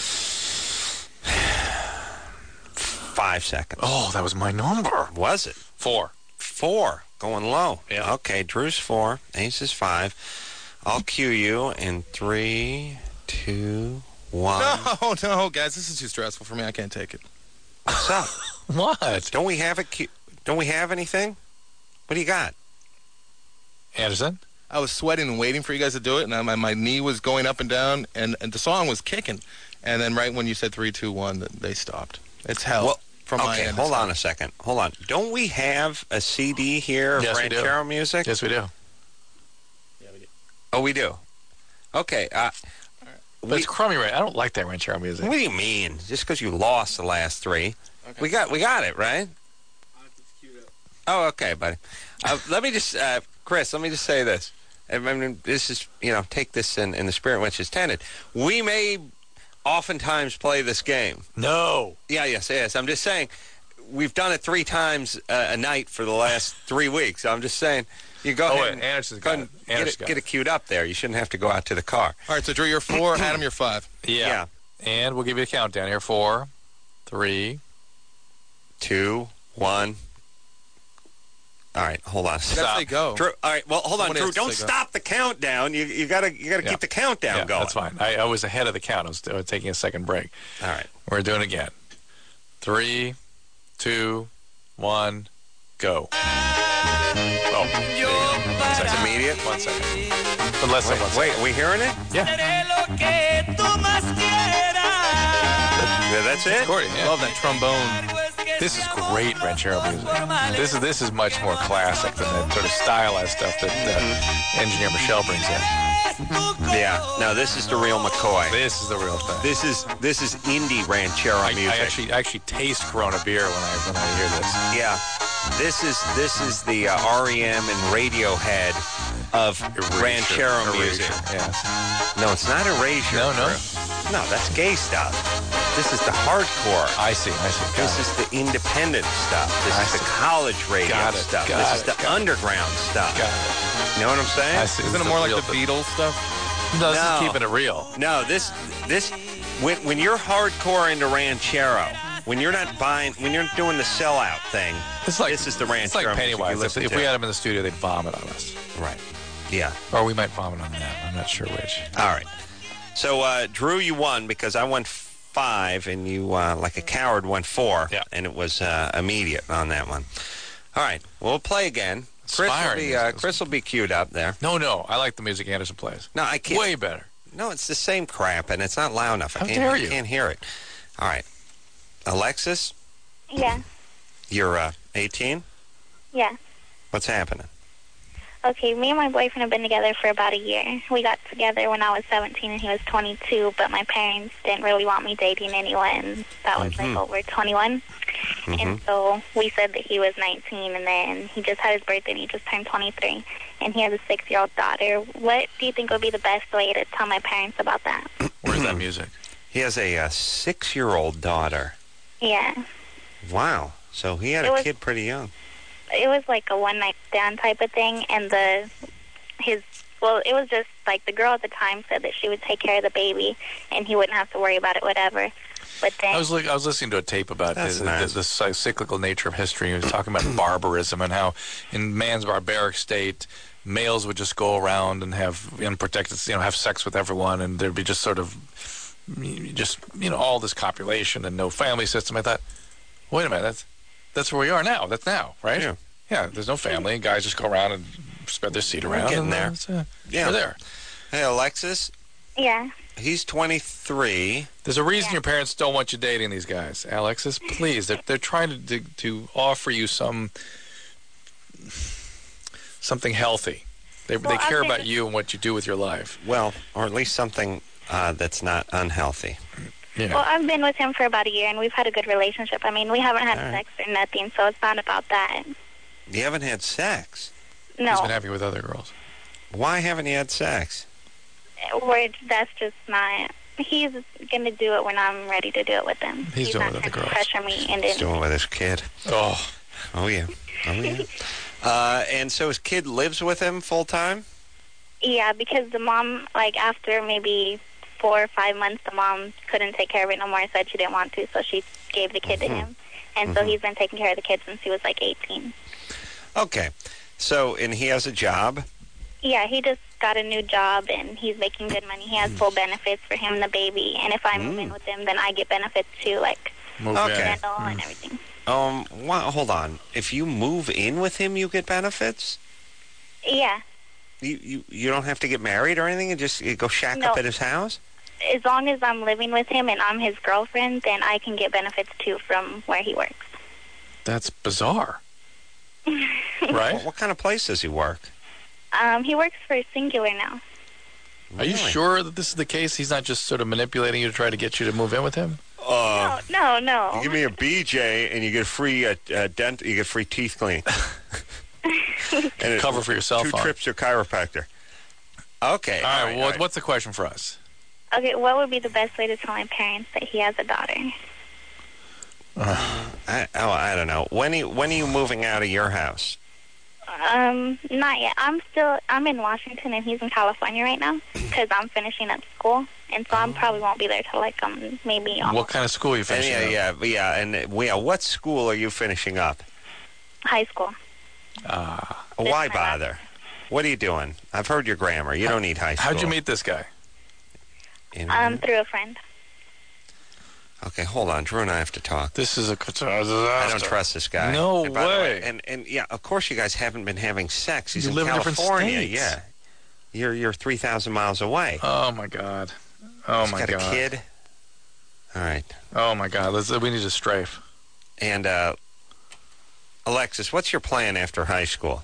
Five seconds. Oh, that was my number. Was it? Four. Four. Going low. Yeah. Okay. Drew's four. Ace is five. I'll cue you in three, two, one. No, no, guys, this is too stressful for me. I can't take it. What's up? What? Don't we have a cu- Don't we have anything? What do you got? Anderson? I was sweating and waiting for you guys to do it, and I, my, my knee was going up and down, and, and the song was kicking. And then right when you said three, two, one, th- they stopped. It's hell. Well, from my okay, end. hold It's on a second. Hold on. Don't we have a C D here of Yes, we do. Ranchero music? Yes, we do. Oh, we do. Okay. Uh, But we, it's crummy, right? I don't like that Ranchero music. what do you mean? Just because you lost the last three, Okay. we got we got it right. Oh, okay, buddy. Uh, let me just, uh, Chris. Let me just say this. I mean, this is, you know, take this in, in the spirit in which it's tended. We may oftentimes play this game. No. Yeah, yes, yes. I'm just saying, we've done it three times uh, a night for the last three weeks. So I'm just saying, you go Oh, ahead wait, and, Anderson's go got ahead it. and get, Anderson's it, got get it. it queued up there. You shouldn't have to go out to the car. All right, so Drew, you're four. Adam, you're five. Yeah. Yeah. And we'll give you a countdown here. Four, three. Two, one. All right, hold on. You gotta Stop. say go. Drew, all right, well, hold on, Someone Drew. has to Don't say go. stop the countdown. You you gotta you gotta Yeah. keep the countdown Yeah, going. that's fine. I, I was ahead of the count. I was uh, taking a second break. All right. We're doing it again. Three, two, one, go. Oh, there you go. One That's second. immediate. One second. But less than one Wait, wait, second. are we hearing it? Yeah. Yeah, that's it. Accordion, yeah. Love that trombone. This is great ranchero music. This is this is much more classic than that sort of stylized stuff that uh, engineer Michelle brings in. Yeah. No, this is the real McCoy. This is the real thing. This is this is indie ranchero I, music. I actually I actually taste Corona beer when I when I hear this. Yeah. This is this is the uh, R E M and Radiohead of ranchero Erasure, music. Yes. No, it's not erasure. No, no. Drew. No, that's gay stuff. This is the hardcore. I see. I see. Got This it. is the independent stuff. This I is the see. college radio Got it, stuff. got This is it, the got it. underground stuff. Got it. You know what I'm saying? I see. Isn't This it is more like real the thing. Beatles stuff? No, this No. is keeping it real. No, this this when when you're hardcore into ranchero, when you're not buying, when you're doing the sellout thing, It's like this is the It's ranchero like music you Pennywise. If, listen if to. we had him in the studio, they'd vomit on us, Right. Yeah. or we might vomit on them. I'm not sure which. All right. So uh, Drew, you won because I won five, and you, uh, like a coward, won four. Yeah. And it was uh, immediate on that one. All right. We'll play again. Chris will Inspiring be uh, music. Chris will be queued up there. No, no. I like the music Anderson plays. No, I can't. Way better. No, it's the same crap, and it's not loud enough. I How can't, dare I you. can't hear it. All right. Alexis, Yeah. you're uh, eighteen. Yeah. What's happening? Okay, me and my boyfriend have been together for about a year. We got together when I was seventeen and he was twenty-two, but my parents didn't really want me dating anyone that was Mhm. like over twenty-one. Mhm. And so we said that he was nineteen, and then he just had his birthday and he just turned twenty-three. And he has a six-year-old daughter. What do you think would be the best way to tell my parents about that? Where's that music? He has a, uh six-year-old daughter. Yeah. Wow. So he had It a was- kid pretty young. It was like a one-night stand type of thing, and the his well, it was just like the girl at the time said that she would take care of the baby, and he wouldn't have to worry about it, whatever. But then I was li- I was listening to a tape about That's the, nice. the, the cy- cyclical nature of history. He was talking about barbarism and how in man's barbaric state, males would just go around and have unprotected, you know, have sex with everyone, and there'd be just sort of just you know all this copulation and no family system. I thought, wait a minute, that's that's where we are now. That's now, right? Yeah. Yeah. There's no family. Guys just go around and spread their seed around. getting and, there. uh, it's, uh, Yeah. We're there. Hey, Alexis, yeah, he's twenty-three. There's a reason Yeah. your parents don't want you dating these guys, Alexis. Please, they're they're trying to to, to offer you some something healthy. They Well, they care I've been- about you and what you do with your life. Well, or at least something uh, that's not unhealthy. Yeah. well, I've been with him for about a year, and we've had a good relationship. I mean, we haven't had All right. sex or nothing, so it's not about that. You haven't had sex. He's No, been happy with other girls. Why haven't you had sex? we're, that's just not. He's gonna do it when I'm ready to do it with him. He's doing not it with the gonna girls. pressure me into. He's doing it with his kid. Oh, Oh, yeah. Oh, yeah. uh, and so his kid lives with him full time? Yeah, because the mom, like after maybe four or five months, the mom couldn't take care of it no more. Said she didn't want to, so she gave the kid Mhm. to him, and so Mhm. he's been taking care of the kid since he was like eighteen. Okay. So, and he has a job? Yeah, he just got a new job, and he's making good money. He has full benefits for him and the baby, and if I move in Mm. with him, then I get benefits too, like move Okay. in. dental and everything. Um, wow, hold on. If you move in with him, you get benefits? Yeah, You you, you don't have to get married or anything? You just you go shack No. up at his house? as long as I'm living with him and I'm his girlfriend, then I can get benefits too from where he works. That's bizarre, What, right? what kind of place does he work? Um, he works for Singular now. Are you Really? sure that this is the case? He's not just sort of manipulating you to try to get you to move in with him? Uh, No, no, no. you give me a B J and you get free uh, uh, dent. You get free teeth clean. and it- Cover for your cell two phone. trips to a chiropractor. Okay. All right. all What, right. What's the question for us? Okay, what would be the best way to tell my parents that he has a daughter? I, oh, I don't know. When are you, when are you moving out of your house? Um, not yet. I'm still, I'm in Washington and he's in California right now because I'm finishing up school. And so I probably won't be there till like, um, maybe What almost kind of school are you And finishing? yeah, up? yeah, yeah. And uh, yeah, what school are you finishing up? high school. Ah. This Why is my bother? What are you doing? I've heard your grammar. You don't need high school. How'd you meet this guy? Internet? Um, through a friend. Okay, hold on. Drew and I have to talk. This is a I don't trust this guy. No And by the way. And and yeah, of course you guys haven't been having sex. He's You in live in different California. states. Yeah, you're you're three thousand miles away. Oh my God. Oh He's my got God. a kid. All right, Oh my God. Let's, we need to strafe. and uh, Alexis, what's your plan after high school?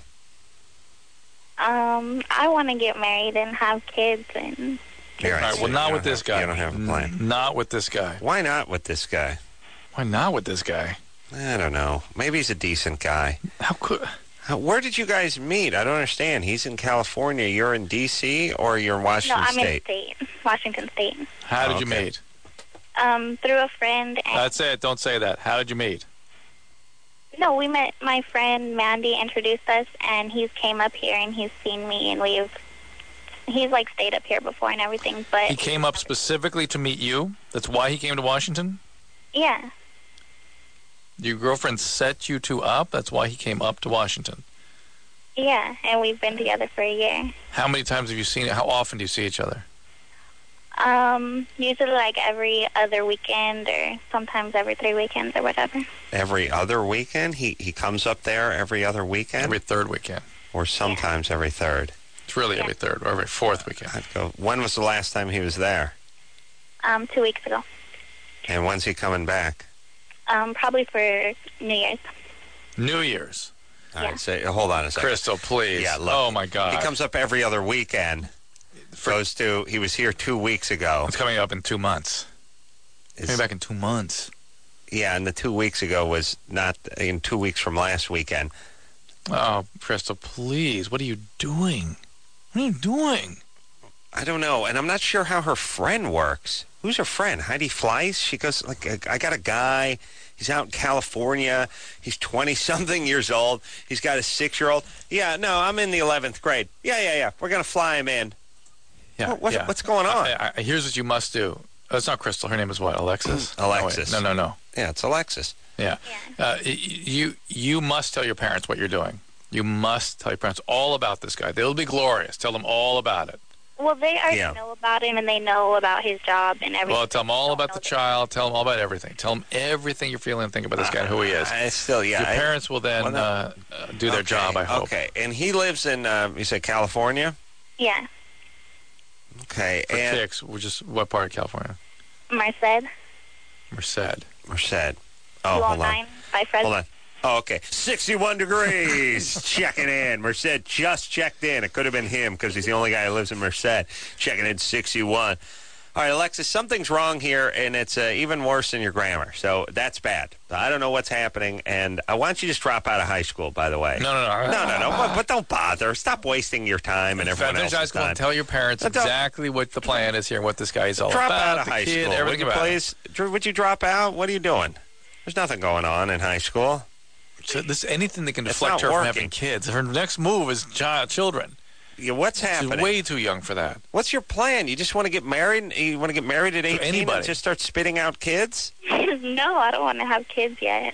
Um, I want to get married and have kids and All All right. so Well, you not don't with this have- guy. You don't have a plan. N- Not with this guy. Why not with this guy? Why not with this guy? I don't know. Maybe he's a decent guy. How could? How- Where did you guys meet? I don't understand. He's in California. You're in D C or you're in no, Washington I'm State? in state, Washington State. How did Oh, you okay. meet? Um, through a friend. And That's it. Don't say that. How did you meet? no, we met. My friend Mandy introduced us, and he's came up here and he's seen me, and we've. He's like stayed up here before and everything, but He came up specifically to meet you. That's why he came to Washington. yeah, Your girlfriend set you two up. That's why he came up to Washington. yeah, and we've been together for a year. How many times have you seen it? How often do you see each other? Um, usually like every other weekend or sometimes every three weekends or whatever. Every other weekend? He he comes up there every other weekend? Every third weekend. or sometimes every third? It's really every third or every fourth weekend. I'd go, when was the last time he was there? Um, two weeks ago. And when's he coming back? Um, probably for New Year's. New Year's. All right, say, hold on a second. Crystal, please. Yeah, look. Oh, my God. He comes up every other weekend. Goes to, he was here two weeks ago. It's coming up in two months. Is- Coming back in two months. Yeah, and the two weeks ago was not in two weeks from last weekend. Oh, Crystal, please. What are you doing? What are you doing? I don't know, and I'm not sure how her friend works. Who's her friend? Heidi Fleiss? She goes, like, I got a guy. He's out in California. He's twenty-something years old. He's got a six-year-old. Yeah, no, I'm in the eleventh grade. Yeah, yeah, yeah. We're going to fly him in. Yeah, what, what, yeah. What's going on? I, I, here's what you must do. Oh, it's not Crystal. Her name is what? Alexis? Alexis. No, no, no, no. Yeah, it's Alexis. Yeah. Uh, you, you must tell your parents what you're doing. You must tell your parents all about this guy. They'll be glorious. Tell them all about it. Well, they already Yeah. know about him, and they know about his job and everything. Well, tell them all about the child. Tell them all about everything. Tell them everything you're feeling and think about this guy and who he is. I still, yeah. Your I- parents will then Well, no. uh, uh, do their Okay, job, I hope. Okay, and he lives in, uh, you said California? Yeah, Okay, For and kicks, which is what part of California? Merced. Merced. Merced. Oh, hold on. by Fresno. Hold on. Oh, okay. sixty-one degrees. Checking in. Merced just checked in. It could have been him because he's the only guy who lives in Merced. Checking in sixty-one. All right, Alexis, something's wrong here, and it's uh, even worse than your grammar. So that's bad. I don't know what's happening, and I want you to just drop out of high school, by the way. No, no, no. No, no, no. But, but don't bother. Stop wasting your time and everyone Finish high else's school time. and tell your parents But don't- exactly what the plan is here and what this guy is all Drop about. out of the high kid, school. everything Would you about it. please? Dr- Would you drop out? What are you doing? There's nothing going on in high school. So this anything that can It's deflect not her from working. having kids. Her next move is child, children. Yeah, what's She's happening? way too young for that. What's your plan? You just want to get married? You want to get married at eighteen anybody. and just start spitting out kids? No, I don't want to have kids yet.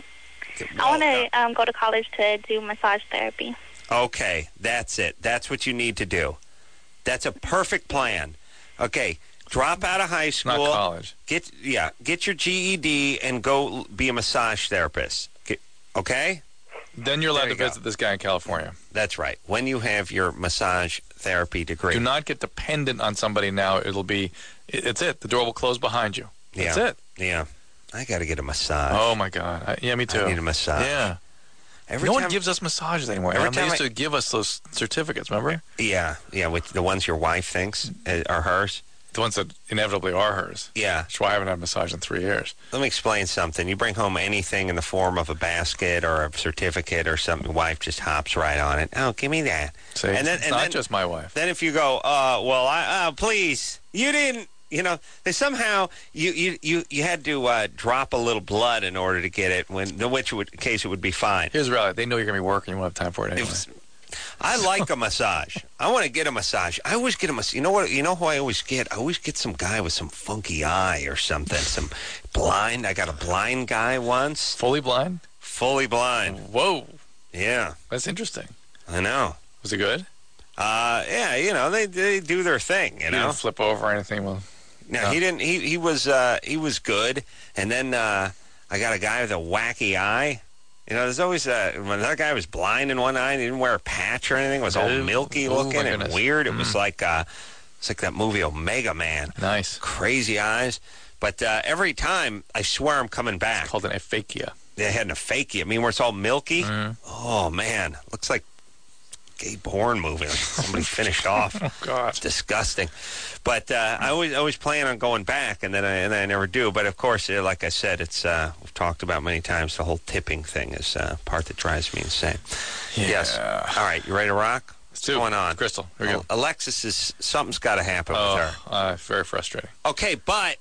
I want to um, go to college to do massage therapy. Okay, that's it. That's what you need to do. That's a perfect plan. Okay, drop out of high school. Not college. Get yeah, get your G E D and go be a massage therapist. Get, okay? Then you're allowed There to you go. visit this guy in California. That's right. When you have your massage therapy degree. Do not get dependent on somebody now. It'll be, it- it's it. The door will close behind you. That's yeah. it. Yeah. I got to get a massage. Oh, my God. I, yeah, me too. I need a massage. Yeah. Every no time, one gives us massages anymore. Every And they time used I- to give us those certificates, remember? Yeah, yeah, with the ones your wife thinks uh, are hers. The ones that inevitably are hers. Yeah. That's why I haven't had a massage in three years. Let me explain something. You bring home anything in the form of a basket or a certificate or something, your wife just hops right on it. Oh, give me that. See, And then- it's and not then- just my wife. Then if you go, uh, well, I, uh, please, you didn't, you know, they somehow you you you, you had to uh, drop a little blood in order to get it. When in which would, case it would be fine. Here's the reality. They know you're going to be working. You won't have time for it anyway. If- I like a massage. I want to get a massage. I always get a massage. You know what? You know who I always get? I always get some guy with some funky eye or something. Some blind. I got a blind guy once. Fully blind? Fully blind. Whoa. Yeah, That's interesting. I know. Was it good? Uh, yeah, you know they they do their thing. You You know. didn't flip over or anything? Well, No, No. he didn't. He he was uh, he was good. And then uh, I got a guy with a wacky eye. You know, there's always uh, when that guy was blind in one eye, and he didn't wear a patch or anything. It was all Oh, milky oh, looking my and goodness. weird. It was Mm. like uh, it's like that movie Omega Man. nice. Crazy eyes. But uh, every time, I swear I'm coming back. Called an aphakia. They had an aphakia. I mean, where it's all milky. Mm-hmm. Oh man, looks like Gabe Bourne movie. Like somebody finished off. Oh, God. It's disgusting. But uh, I always always plan on going back, and then I, and then I never do. But of course, uh, like I said, it's uh, we've talked about many times. The whole tipping thing is uh, part that drives me insane. Yeah. Yes. All right, you ready to rock? What's do. going on? Crystal, here we go. Well, Alexis is something's got to happen with her. Oh, uh, very frustrating. Okay, but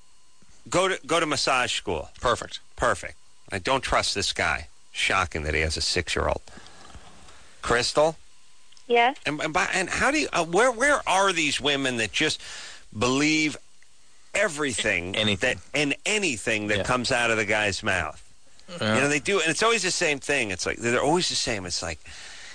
go to go to massage school. Perfect. Perfect. I don't trust this guy. Shocking that he has a six-year-old. Crystal. Yes. And, and, by, and how do you, uh, where where are these women that just believe everything Anything. that and anything that Yeah. comes out of the guy's mouth? Yeah. You know, they do, and it's always the same thing. It's like they're always the same. It's like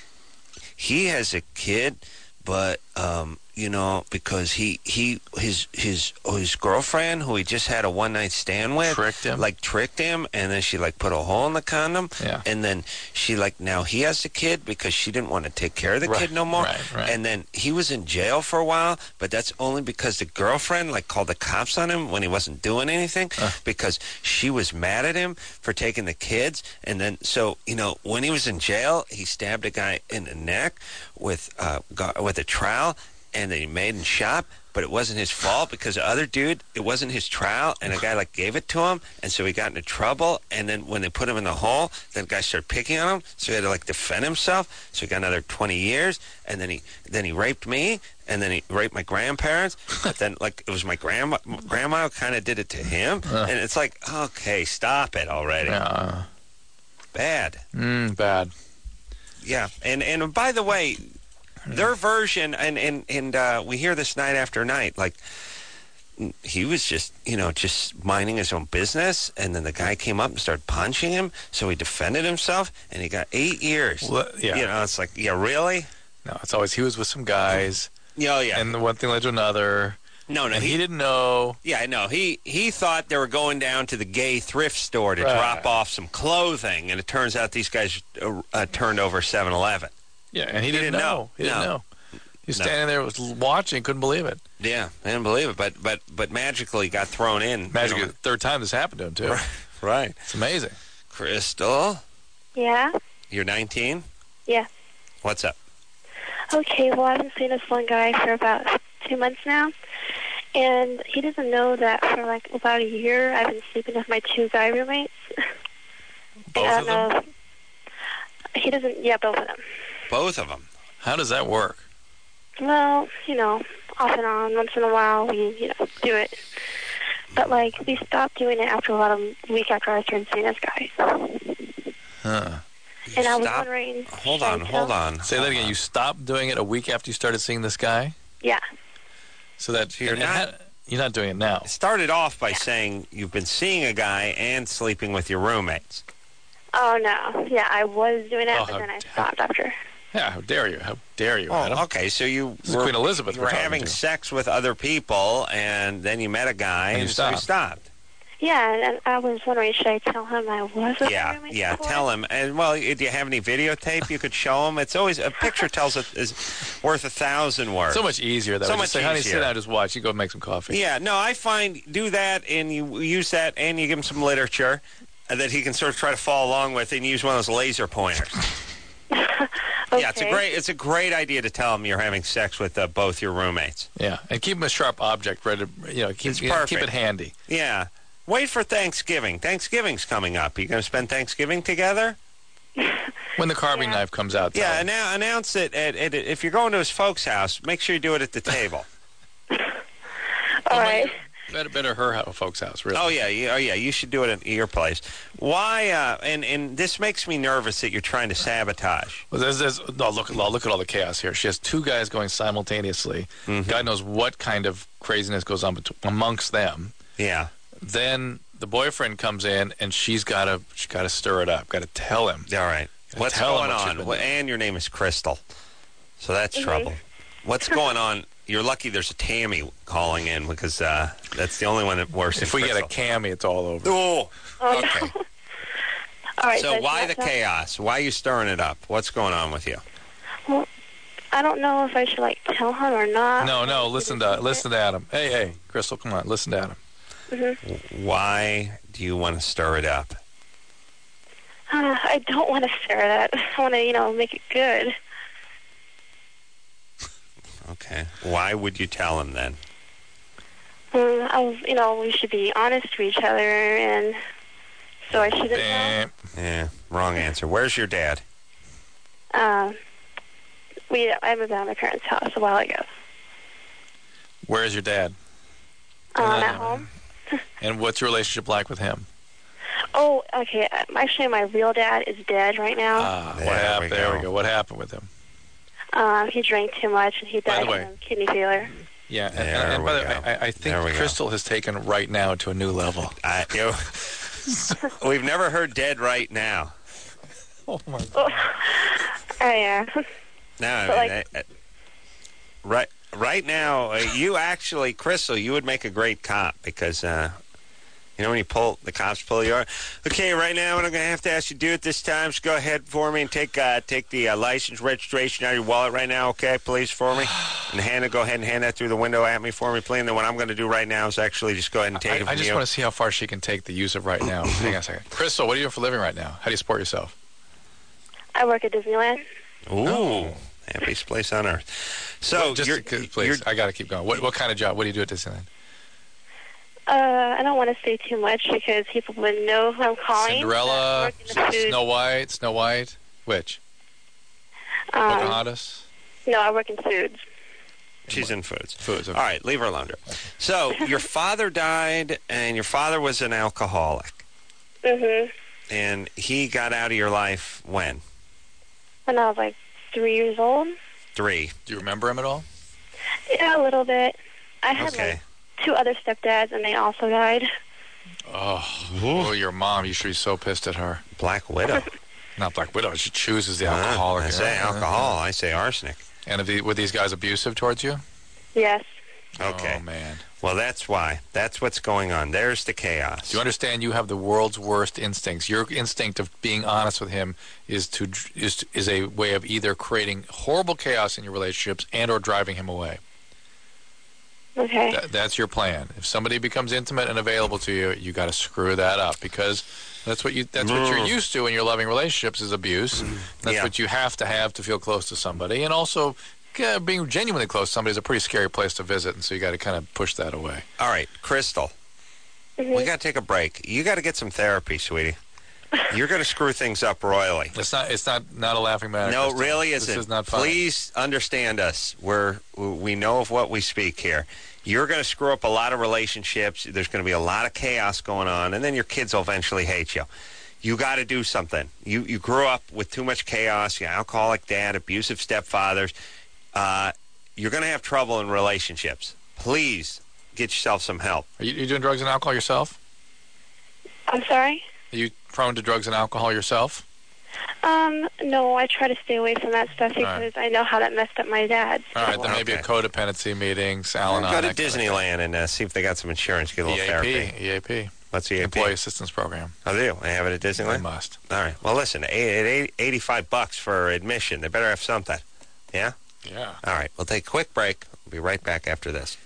he has a kid, but um, you know, because he he his his oh, his girlfriend who he just had a one night stand with Tricked him. like tricked him, and then she like put a hole in the condom, Yeah. and then she like now he has the kid because she didn't want to take care of the Right, kid no more, right, right. and then he was in jail for a while, but that's only because the girlfriend like called the cops on him when he wasn't doing anything Uh. because she was mad at him for taking the kids, and then so you know when he was in jail he stabbed a guy in the neck with uh gu- with a trowel, and then he made and shot. but it wasn't his fault because the other dude, it wasn't his trial, and a guy like gave it to him, and so he got into trouble. And then when they put him in the hole, then the guy started picking on him, so he had to like defend himself. So he got another twenty years, and then he then he raped me, and then he raped my grandparents. But then like it was my grandma, grandma kind of did it to him, Uh. and it's like, okay, stop it already. Uh, Bad. mm, bad. Yeah, and and by the way, their version, and and and uh, we hear this night after night, like he was just, you know, just minding his own business, and then the guy came up and started punching him, so he defended himself, and he got eight years. Well, yeah. You know, it's like, yeah, really? No, it's always he was with some guys, Oh, yeah. and the one thing led to another. no, no, And he, he didn't know. Yeah, I know. He he thought they were going down to the gay thrift store to Right. drop off some clothing, and it turns out these guys uh, uh, turned over seven eleven. Yeah, and he, He didn't, didn't know. know. He didn't No. know. He was No. standing there, was watching, couldn't believe it. Yeah, I didn't believe it, but but but magically got thrown in. Magically, You know. the third time this happened to him too. Right. Right. It's amazing. Crystal, Yeah? you're nineteen? Yeah. What's up? Okay, well, I've been seeing this one guy for about two months now, and he doesn't know that for like about a year I've been sleeping with my two guy roommates. Both I of don't them? know. He doesn't, yeah, both of them. Both of them. How does that work? Well, you know, off and on, once in a while, we, you know, do it. But, like, we stopped doing it after about a week after I started seeing this guy. Huh. And I was Stop. wondering... Hold should I on, tell- hold on. Say that hold again. on. You stopped doing it a week after you started seeing this guy? Yeah. So that you're and it not- had- you're not doing it now. It started off by saying you've been seeing a guy and sleeping with your roommates. Oh, no. Yeah, I was doing that, Oh, but how then I dare- stopped after. Yeah, how dare you? How dare you, Oh, Adam? okay, so you This is were, Queen Elizabeth you we're were talking having to. sex with other people, and then you met a guy, And you and so you stopped. stopped. Yeah, and I was wondering, should I tell him I was with my Yeah, roommates yeah, before? tell him. And, well, do you have any videotape you could show him? It's always, a picture tells it is worth a thousand words. So much easier that So way. much Just say, honey, sit easier. down, just watch. You go make some coffee. Yeah, no, I find do that and you use that and you give him some literature uh, that he can sort of try to follow along with and use one of those laser pointers. Okay. Yeah, it's a great it's a great idea to tell him you're having sex with uh, both your roommates. Yeah, and keep him a sharp object ready to, you know, keep, It's you know, keep perfect. it handy. Yeah. Wait for Thanksgiving. Thanksgiving's coming up. Are you going to spend Thanksgiving together? When the carving Yeah. knife comes out. tell Yeah, him. annou- announce it. At, at, if you're going to his folks' house, make sure you do it at the table. All right. Better, better her ho- folks' house, really. Oh yeah, you, oh yeah, you should do it at your place. Why? Uh, and and this makes me nervous that you're trying to sabotage. Well, there's, there's, no, look, look at all the chaos here. She has two guys going simultaneously. Mm-hmm. God knows what kind of craziness goes on bet- amongst them. Yeah. Then the boyfriend comes in, and she's got to she's got to stir it up. Got to tell him. All right. Gotta What's tell him going what she's on? been Well, doing. and your name is Crystal, so that's trouble. What's going on? You're lucky there's a Tammy calling in because uh, that's the only one that works. If than we get a Crystal. cami, it's all over. Oh. Oh, Okay. no. All right. So should I why tell- the tell- chaos? Why are you stirring it up? What's going on with you? Well, I don't know if I should, like, tell him or not. No, no, listen to listen to Adam. Hey, hey, Crystal, come on, listen to Adam. Mm-hmm. Why do you want to stir it up? Uh, I don't want to stir that. I want to, you know, make it good. Okay. Why would you tell him then? Um, I was, you know, we should be honest to each other, and so I shouldn't Eh, Yeah, wrong answer. Where's your dad? know. Um, we, I moved out of my parents' house a while ago. Where's your dad? Um, Uh, at home. And what's your relationship like with him? Oh, okay. uh, Actually, my real dad is dead right now. Ah, There what we happened? There we go. go. What happened with him? Um, he drank too much, and he By the died way- from kidney failure. Yeah, and, There and, and by we the way, go. I, I There we think go. Crystal has taken right now to a new level. I, you, we've never heard dead right now. Oh my! Oh, yeah. No, I But, mean, like- I- I- right, right now, uh, you actually, Crystal, you would make a great cop because, uh, you know, when you pull, the cops pull you over. Okay, right now, what I'm going to have to ask you to do at this time is go ahead for me and take uh, take the uh, license registration out of your wallet right now, okay, please, for me. And hand it, go ahead and hand that through the window at me for me, please. And then what I'm going to do right now is actually just go ahead and take I, it from I just you. want to see how far she can take the use of right now. Hang on a second. Crystal, what are you doing for a living right now? How do you support yourself? I work at Disneyland. Ooh, Happiest place on earth. So, Well, just you're, to- please, you're, I got to keep going. What what kind of job? What do you do at Disneyland? Uh, I don't want to say too much because people would know who I'm calling. Cinderella, I work in the food. Snow White, Snow White. Which? Um, Pocahontas. no, I work in foods. she's in foods. Foods. Okay. All right, leave her alone. So, your father died, and your father was an alcoholic. Mhm. And he got out of your life when? When I was like three years old. Three. Do you remember him at all? Yeah, a little bit. I had Okay. like two other stepdads, and they also died. Oh, oh, your mom. You should be so pissed at her. Black Widow. Not Black Widow. She chooses the Uh, alcoholic. I say Yeah. alcohol. I say arsenic. And if the, were these guys abusive towards you? Yes. Okay. Oh, man. Well, that's why. That's what's going on. There's the chaos. Do you understand you have the world's worst instincts? Your instinct of being honest with him is to is is a way of either creating horrible chaos in your relationships and or driving him away. Okay. That, that's your plan. If somebody becomes intimate and available to you, you got to screw that up because that's what you that's what you're used to in your loving relationships is abuse. That's Yeah. what you have to have to feel close to somebody, and also uh, being genuinely close to somebody is a pretty scary place to visit, and so you got to kind of push that away. All right, Crystal. Mhm. We got to take a break. You got to get some therapy, sweetie. You're going to screw things up royally. It's not. It's not. Not a laughing matter. No, it Kristen. really isn't. This is not funny. Please understand us. We're we know of what we speak here. You're going to screw up a lot of relationships. There's going to be a lot of chaos going on, and then your kids will eventually hate you. You got to do something. You you grew up with too much chaos. Your alcoholic dad, abusive stepfathers. Uh, you're going to have trouble in relationships. Please get yourself some help. Are you, you doing drugs and alcohol yourself? I'm sorry? Are you prone to drugs and alcohol yourself? Um, no, I try to stay away from that stuff All right. because I know how that messed up my dad. All right, then maybe a Okay. codependency meetings, Al-Anon. Go to that kind of thing. Disneyland and uh, see if they got some insurance. Get a little E A therapy. P, E A P, What's the E A P? Employee Assistance Program. I do. I have it at They Disneyland. must. All right. Well, listen. At eighty, eighty-five bucks for admission. They better have something. Yeah. Yeah. All right. We'll take a quick break. We'll be right back after this.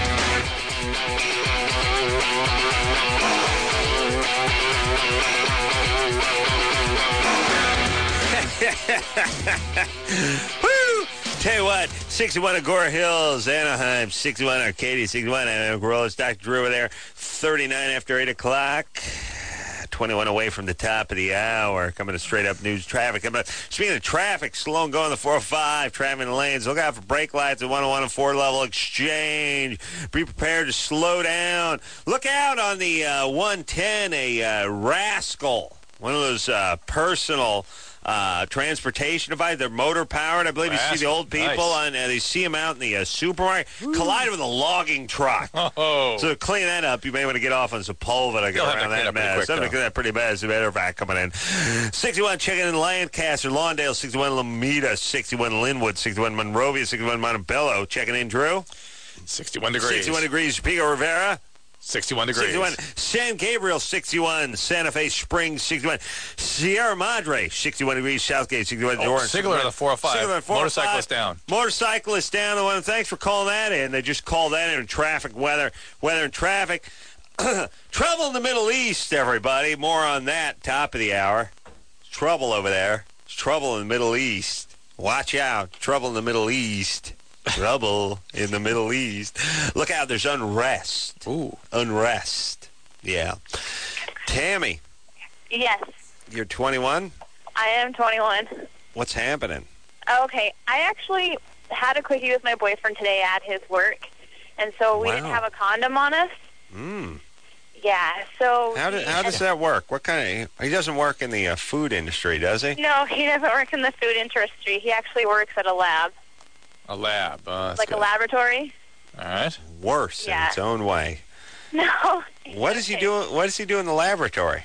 Woo! Tell you what, sixty-one Agora Hills, Anaheim, sixty-one Arcadia, sixty-one Anaheim, Corollas, Doctor Drew over there, thirty-nine after eight o'clock. twenty-one away from the top of the hour. Coming to straight up news traffic. Coming up. Speaking of traffic, slow and going the four oh five, traveling the lanes. Look out for brake lights at one oh one and four level exchange. Be prepared to slow down. Look out on the uh, one ten, a uh, Rascal. One of those uh, personal uh, transportation devices. They're motor powered. I believe you see the old people Nice. on. Uh, they see them out in the uh, supermarket. Collided with a logging truck. Oh. So to clean that up, you may want to get off on Sepulveda to get You'll have around to clean that up pretty mess. quick, Something to though. clean that pretty bad. It's a better vac coming in. sixty-one checking in Lancaster, Lawndale, sixty-one Lomita, sixty-one Linwood, sixty-one Monrovia, sixty-one Montebello. Checking in, Drew. sixty-one degrees. sixty-one degrees, Pico Rivera. sixty-one degrees. sixty-one San Gabriel, sixty-one Santa Fe Springs, sixty-one Sierra Madre, sixty-one degrees Southgate, sixty-one Oh, Orange. Sigler to the four oh five. Sigler to the four oh five. Motorcyclist down. Motorcyclist down. The one. Thanks for calling that in. They just called that in. Traffic, weather, weather, and traffic. Trouble in the Middle East, everybody. More on that. Top of the hour. Trouble over there. It's trouble in the Middle East. Watch out. Trouble in the Middle East. Trouble in the Middle East. Look out. There's unrest. Ooh. Unrest. Yeah. Tammy, Yes, you're twenty-one. I am twenty-one. What's happening? Okay, I actually had a quickie with my boyfriend today at his work, and so we didn't Wow. have a condom on us. Hmm. Yeah, so... How, do, how does that work? What kind of? He doesn't work in the uh, food industry, does he? No, he doesn't work in the food industry. He actually works at a lab, A lab. Uh, that's like good. a laboratory. All right. Worse Yeah. in its own way. No. What does he do? What does he do in the laboratory?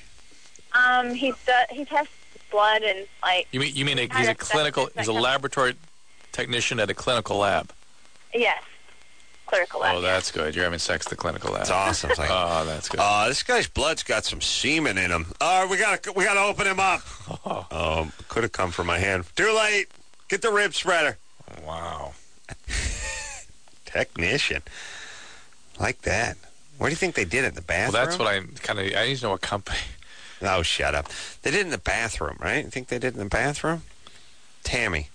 Um, he do- he tests blood and, like... You mean you mean a, kind he's a of clinical? specimen He's a that laboratory technician at a clinical lab. Yes, clerical lab. Oh, that's good. You're having sex at the clinical lab. It's awesome. It's like, Oh, that's good. uh, this guy's blood's got some semen in him. Oh, we gotta we gotta open him up. Oh, Um, could have come from my hand. Too late. Get the rib spreader. wow. Technician. Like that. Where do you think they did it in the Well, bathroom? that's what I kind of. I need to know what company. Oh, shut up. They did it in the bathroom, right? You think they did it in the bathroom? Tammy,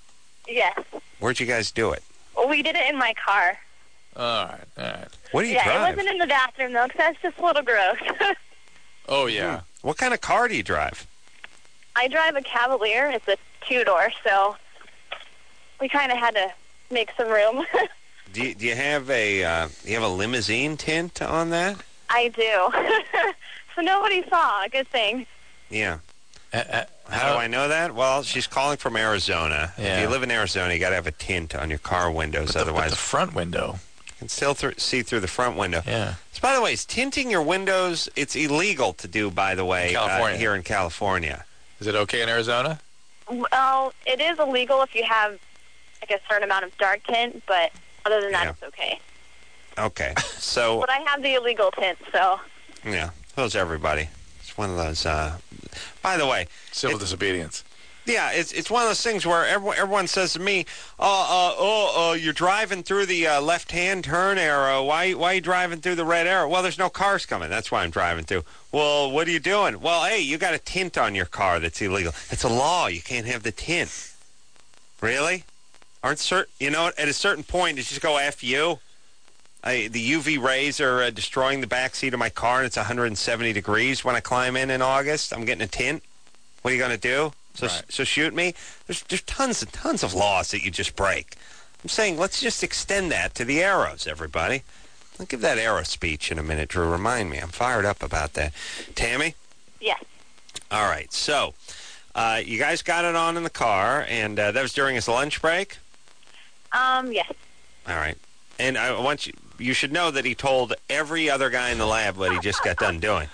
Yes. Where'd you guys do it? Well, we did it in my car. All right, all right. What do you yeah, drive? it wasn't in the bathroom, though, because that's just a little gross. Oh, yeah. Hmm. What kind of car do you drive? I drive a Cavalier. It's a two-door, so we kind of had to make some room. Do you, do you have a uh, do you have a limousine tint on that? I do. So nobody saw. Good thing. Yeah. Uh, uh, How do I know that? Well, she's calling from Arizona. Yeah. If you live in Arizona, you got to have a tint on your car windows. But the, Otherwise, but the front window. you can still th- see through the front window. Yeah. So, by the way, is tinting your windows, it's illegal to do, by the way, In California. Uh, here in California. Is it okay in Arizona? Well, it is illegal if you have like a certain amount of dark tint, but other than that, Yeah. it's okay. Okay. So, But I have the illegal tint, so. yeah, so's everybody. It's one of those, uh, by the way. Civil it- disobedience. Yeah, it's it's one of those things where everyone, everyone says to me, uh, uh, oh, uh, you're driving through the uh, left-hand turn arrow. Why, why are you driving through the red arrow? Well, there's no cars coming. That's why I'm driving through. Well, what are you doing? Well, hey, you got a tint on your car that's illegal. It's a law. You can't have the tint. Really? Aren't certain, you know, at a certain point, it's just go F you. I, the U V rays are uh, destroying the back seat of my car, and it's one hundred seventy degrees when I climb in in August. I'm getting a tint. What are you going to do? So, Right. so shoot me? There's, there's tons and tons of laws that you just break. I'm saying let's just extend that to the arrows, everybody. I'll give that arrow speech in a minute, Drew. Remind me. I'm fired up about that. Tammy? Yes. All right. So uh, you guys got it on in the car, and uh, that was during his lunch break? Um, yes. All right. And I want you, you should know that he told every other guy in the lab what he just got done doing.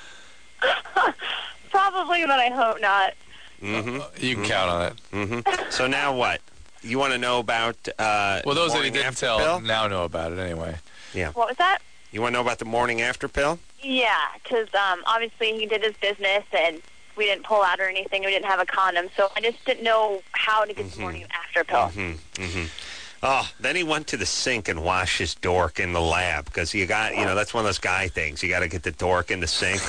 Probably, but I hope not. Mm-hmm. You can count on it. Mm-hmm. So now what? You want to know about uh, Well, those that he morning didn't after tell pill? now know about it anyway. Yeah. What was that? You want to know about the morning after pill? Yeah, because um, obviously he did his business, and we didn't pull out or anything. We didn't have a condom, so I just didn't know how to get the morning after pill. Mm-hmm. Mm-hmm. Oh, then he went to the sink and washed his dork in the lab because you got, you know, that's one of those guy things. You got to get the dork in the sink,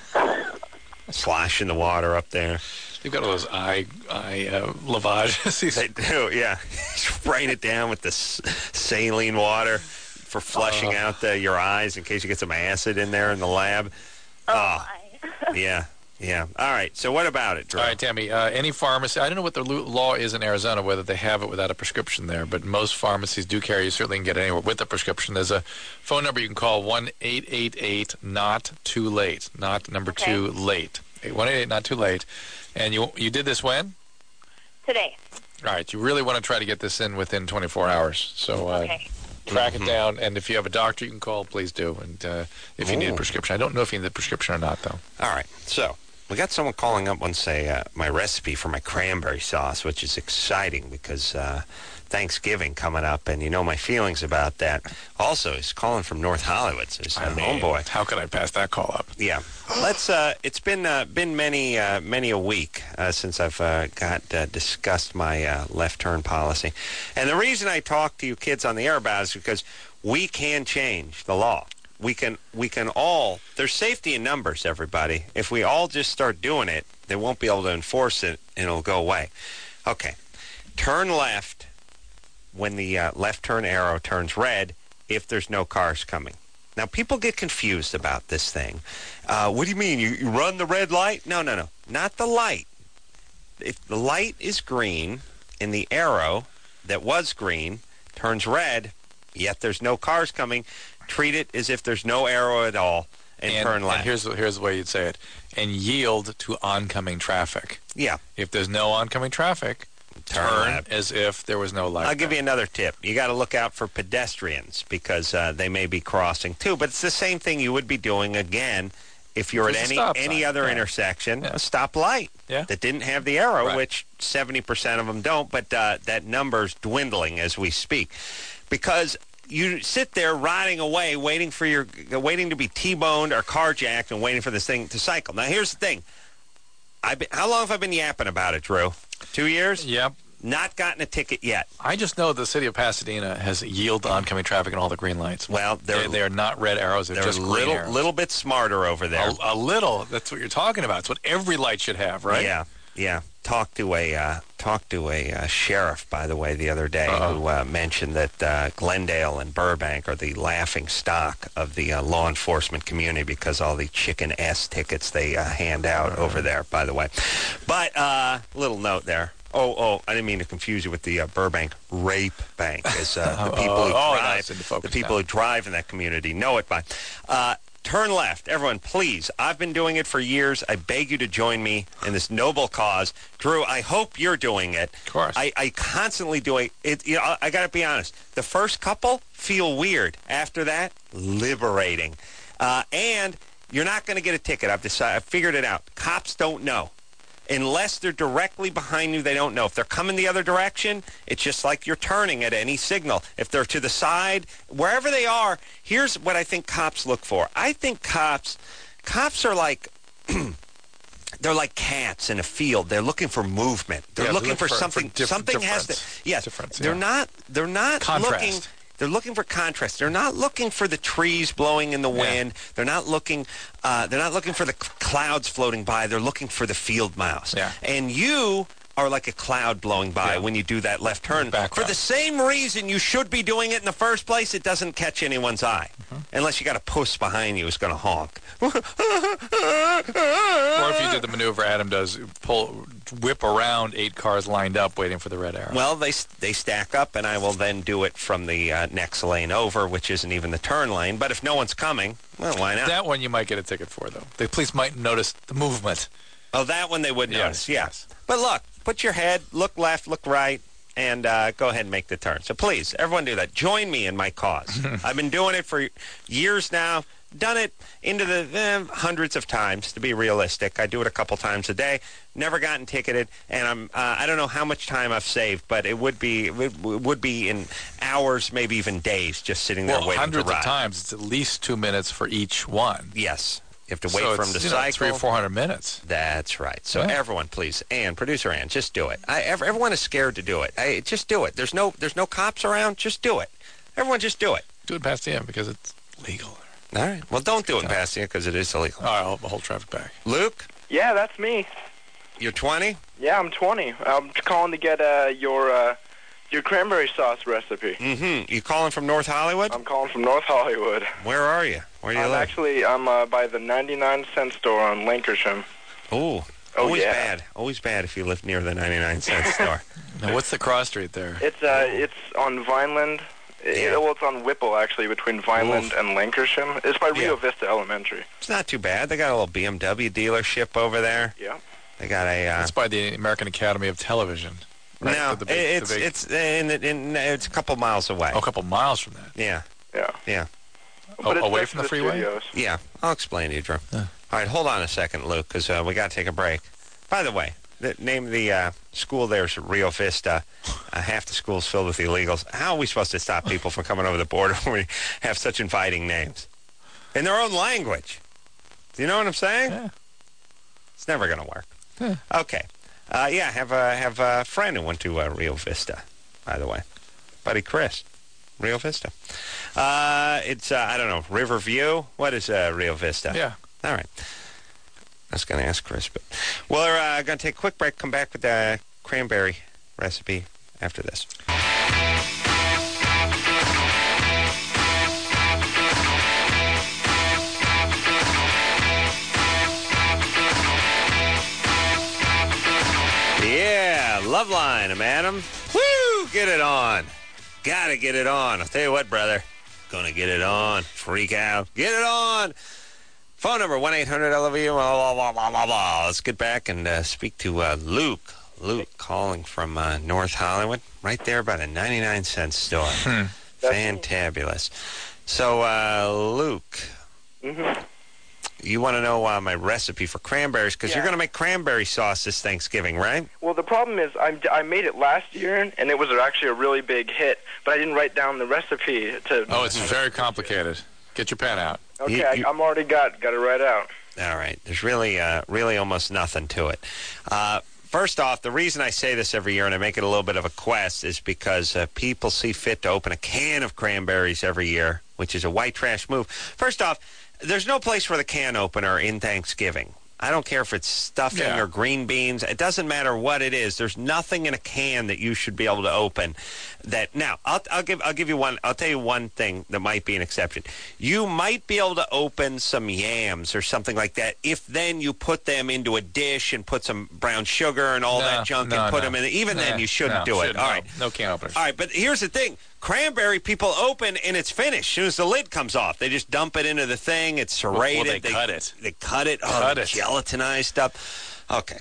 sloshing the water up there. They've got all those eye eye uh, lavages. They do, yeah. Spraying it down with the s- saline water for flushing Uh. out the, your eyes in case you get some acid in there in the lab. Oh, Oh, yeah, yeah. All right, so what about it, Drew? All right, Tammy. Uh, any pharmacy? I don't know what the lo- law is in Arizona, whether they have it without a prescription there, but most pharmacies do carry. You certainly can get it anywhere with a prescription. There's a phone number you can call: one eight eight eight not too late. Not number Okay. two late. one eight eight not too late. And you you did this when? Today. All right. You really want to try to get this in within twenty-four hours. So uh, Okay. track Mm-hmm. it down, and if you have a doctor you can call, please do. And uh, if you need a Ooh. prescription, I don't know if you need a prescription or not, though. All right, so we got someone calling up and say uh, my recipe for my cranberry sauce, which is exciting because uh, Thanksgiving coming up, and you know my feelings about that. Also, he's calling from North Hollywood, so he's I a mean, homeboy. how could I pass that call up? Yeah, let's. Uh, it's been uh, been many uh, many a week uh, since I've uh, got uh, discussed my uh, left turn policy, and the reason I talk to you kids on the air about it is because we can change the law. We can we can all. There's safety in numbers, everybody. If we all just start doing it, they won't be able to enforce it, and it'll go away. Okay, turn left when the uh, left turn arrow turns red if there's no cars coming. Now, people get confused about this thing. Uh, what do you mean? You, you run the red light? No, no, no. Not the light. If the light is green and the arrow that was green turns red, yet there's no cars coming, treat it as if there's no arrow at all and, and, turn left. And here's, the- here's the way you'd say it. And yield to oncoming traffic. Yeah. If there's no oncoming traffic, Turn turn left. as if there was no light. I'll give you another tip. You got to look out for pedestrians because uh, they may be crossing too. But it's the same thing you would be doing again if you're There's a at any stop any sign, other yeah. intersection, Yeah. a stop light Yeah. that didn't have the arrow, Right. which seventy percent of them don't. But uh, that number's dwindling as we speak because you sit there riding away, waiting for your, waiting to be T-boned or carjacked, and waiting for this thing to cycle. Now, here's the thing. I've been, how long have I been yapping about it, Drew? Two years? Yep. Not gotten a ticket yet. I just know the city of Pasadena has yield to oncoming traffic and all the green lights. Well, they're They, they are not red arrows. They're, they're just a green little arrows. little bit smarter over there. A, a little. That's what you're talking about. It's what every light should have, right? Yeah. Yeah. Talked to a uh, talked to a uh, sheriff, by the way, the other day, Uh-oh. who uh, mentioned that uh, Glendale and Burbank are the laughing stock of the uh, law enforcement community because all the chicken ass tickets they uh, hand out Uh-oh. over there. By the way, but uh, little note there. Oh, oh! I didn't mean to confuse you with the uh, Burbank Rape Bank, as uh, the people who oh, drive, oh, the people now. who drive in that community know it by. Uh, Turn left. Everyone, please. I've been doing it for years. I beg you to join me in this noble cause. Drew, I hope you're doing it. Of course. I, I constantly do it. it you know, I, I got to be honest. The first couple feel weird. After that, liberating. Uh, and you're not going to get a ticket. I've decided. I've figured it out. Cops don't know. Unless they're directly behind you, they don't know. If they're coming the other direction, it's just like you're turning at any signal. If they're to the side, wherever they are, here's what I think cops look for. I think cops, cops are like, they're like cats in a field. They're looking for movement. They're yeah, looking look for, for something. For diff- something has to. Yes, difference, they're yeah. not. They're not Contrast. looking. They're looking for contrast. They're not looking for the trees blowing in the wind. Yeah. They're not looking. Uh, they're not looking for the c- clouds floating by. They're looking for the field mouse. Yeah. And you are like a cloud blowing by yeah. when you do that left turn. Background. For the same reason you should be doing it in the first place, it doesn't catch anyone's eye. Mm-hmm. Unless you got a puss behind you who's going to honk. Or if you did the maneuver Adam does, pull, whip around eight cars lined up waiting for the red arrow. Well, they they stack up, and I will then do it from the uh, next lane over, which isn't even the turn lane. But if no one's coming, well, why not? That one you might get a ticket for, though. The police might notice the movement. Oh, that one they would Yes, notice, yeah. yes. But look, put your head, look left, look right, and uh, go ahead and make the turn. So please, everyone do that. Join me in my cause. I've been doing it for years now. Done it into the eh, hundreds of times, to be realistic. I do it a couple times a day. Never gotten ticketed, and I'm uh, I don't know how much time I've saved, but it would be it would be in hours, maybe even days, just sitting there well, waiting to hundreds ride. of times. It's at least two minutes for each one. Yes. You have to wait so for him to you know, cycle. Three or four hundred minutes. That's right. So yeah. everyone, please, Ann, producer Ann, just do it. I, everyone is scared to do it. I, just do it. There's no, there's no cops around. Just do it. Everyone, just do it. Do it past the end because it's legal. All right. Well, don't do it past the end because it is illegal. All right, I'll hold traffic back. Luke, Yeah, that's me. you're twenty. Yeah, I'm twenty. I'm calling to get uh, your uh, your cranberry sauce recipe. Mm-hmm. You calling from North Hollywood? I'm calling from North Hollywood. Where are you? Where do you I'm live? actually I'm uh, by the ninety-nine cent store on Lankershim. Ooh. Oh, Always yeah. bad. Always bad if you live near the ninety-nine cent store. Now, what's the cross street there? It's uh, it's on Vineland. Yeah. It, well, it's on Whipple, actually, between Vineland Oof. and Lankershim. It's by Rio Yeah. Vista Elementary. It's not too bad. They got a little B M W dealership over there. Yeah. They got a... Uh, It's by the American Academy of Television. Right? no, The big- it's, the big- it's, in, in, it's a couple miles away. oh, a couple miles from that. Yeah. Yeah. Yeah. Oh, But it's away next from to the freeway? studios. Yeah, I'll explain to you, Drew. Yeah. All right, hold on a second, Luke, because uh, we got to take a break. By the way, the name of the uh, school there is Rio Vista. Uh, half the school's filled with illegals. How are we supposed to stop people from coming over the border when we have such inviting names? In their own language. Do you know what I'm saying? Yeah. It's never going to work. Yeah. Okay. Uh, yeah, have a, have a friend who went to uh, Rio Vista, by the way. Buddy Chris. Rio Vista. Uh, it's, uh, I don't know, Riverview? What is uh, Rio Vista? Yeah. All right. I was going to ask Chris, but we're uh, going to take a quick break, come back with the cranberry recipe after this. Yeah, Loveline, I'm Adam. Woo, get it on. Gotta get it on. I'll tell you what, brother. Gonna get it on. Freak out. Get it on. Phone number, one eight hundred L V U. Blah, blah, blah, blah, blah. Let's get back and uh, speak to uh, Luke. Luke calling from uh, North Hollywood. Right there by the ninety-nine cent store. Hmm. Fantabulous. So, uh, Luke, Mm-hmm. you want to know uh, my recipe for cranberries because Yeah. you're going to make cranberry sauce this Thanksgiving, right? Well, the problem is I, I made it last year, and it was actually a really big hit, but I didn't write down the recipe to... Oh, it's very complicated. Get your pen out. Okay, You- I, you- I'm already got got it right out. All right. There's really, uh, really almost nothing to it. Uh, first off, the reason I say this every year and I make it a little bit of a quest is because uh, people see fit to open a can of cranberries every year, which is a white trash move. First off, there's no place for the can opener in Thanksgiving. I don't care if it's stuffing Yeah. or green beans. It doesn't matter what it is. There's nothing in a can that you should be able to open. That now I'll, I'll give I'll give you one. I'll tell you one thing that might be an exception. You might be able to open some yams or something like that if then you put them into a dish and put some brown sugar and all No, that junk no, and put no. them in. Even then, Nah, you shouldn't no, do it. shouldn't, All no. right. No can openers. All right, but here's the thing. Cranberry people open and it's finished. As soon as the lid comes off, they just dump it into the thing. It's serrated. Well, they cut it. They cut it. Cut oh, it. Gelatinized stuff. Okay.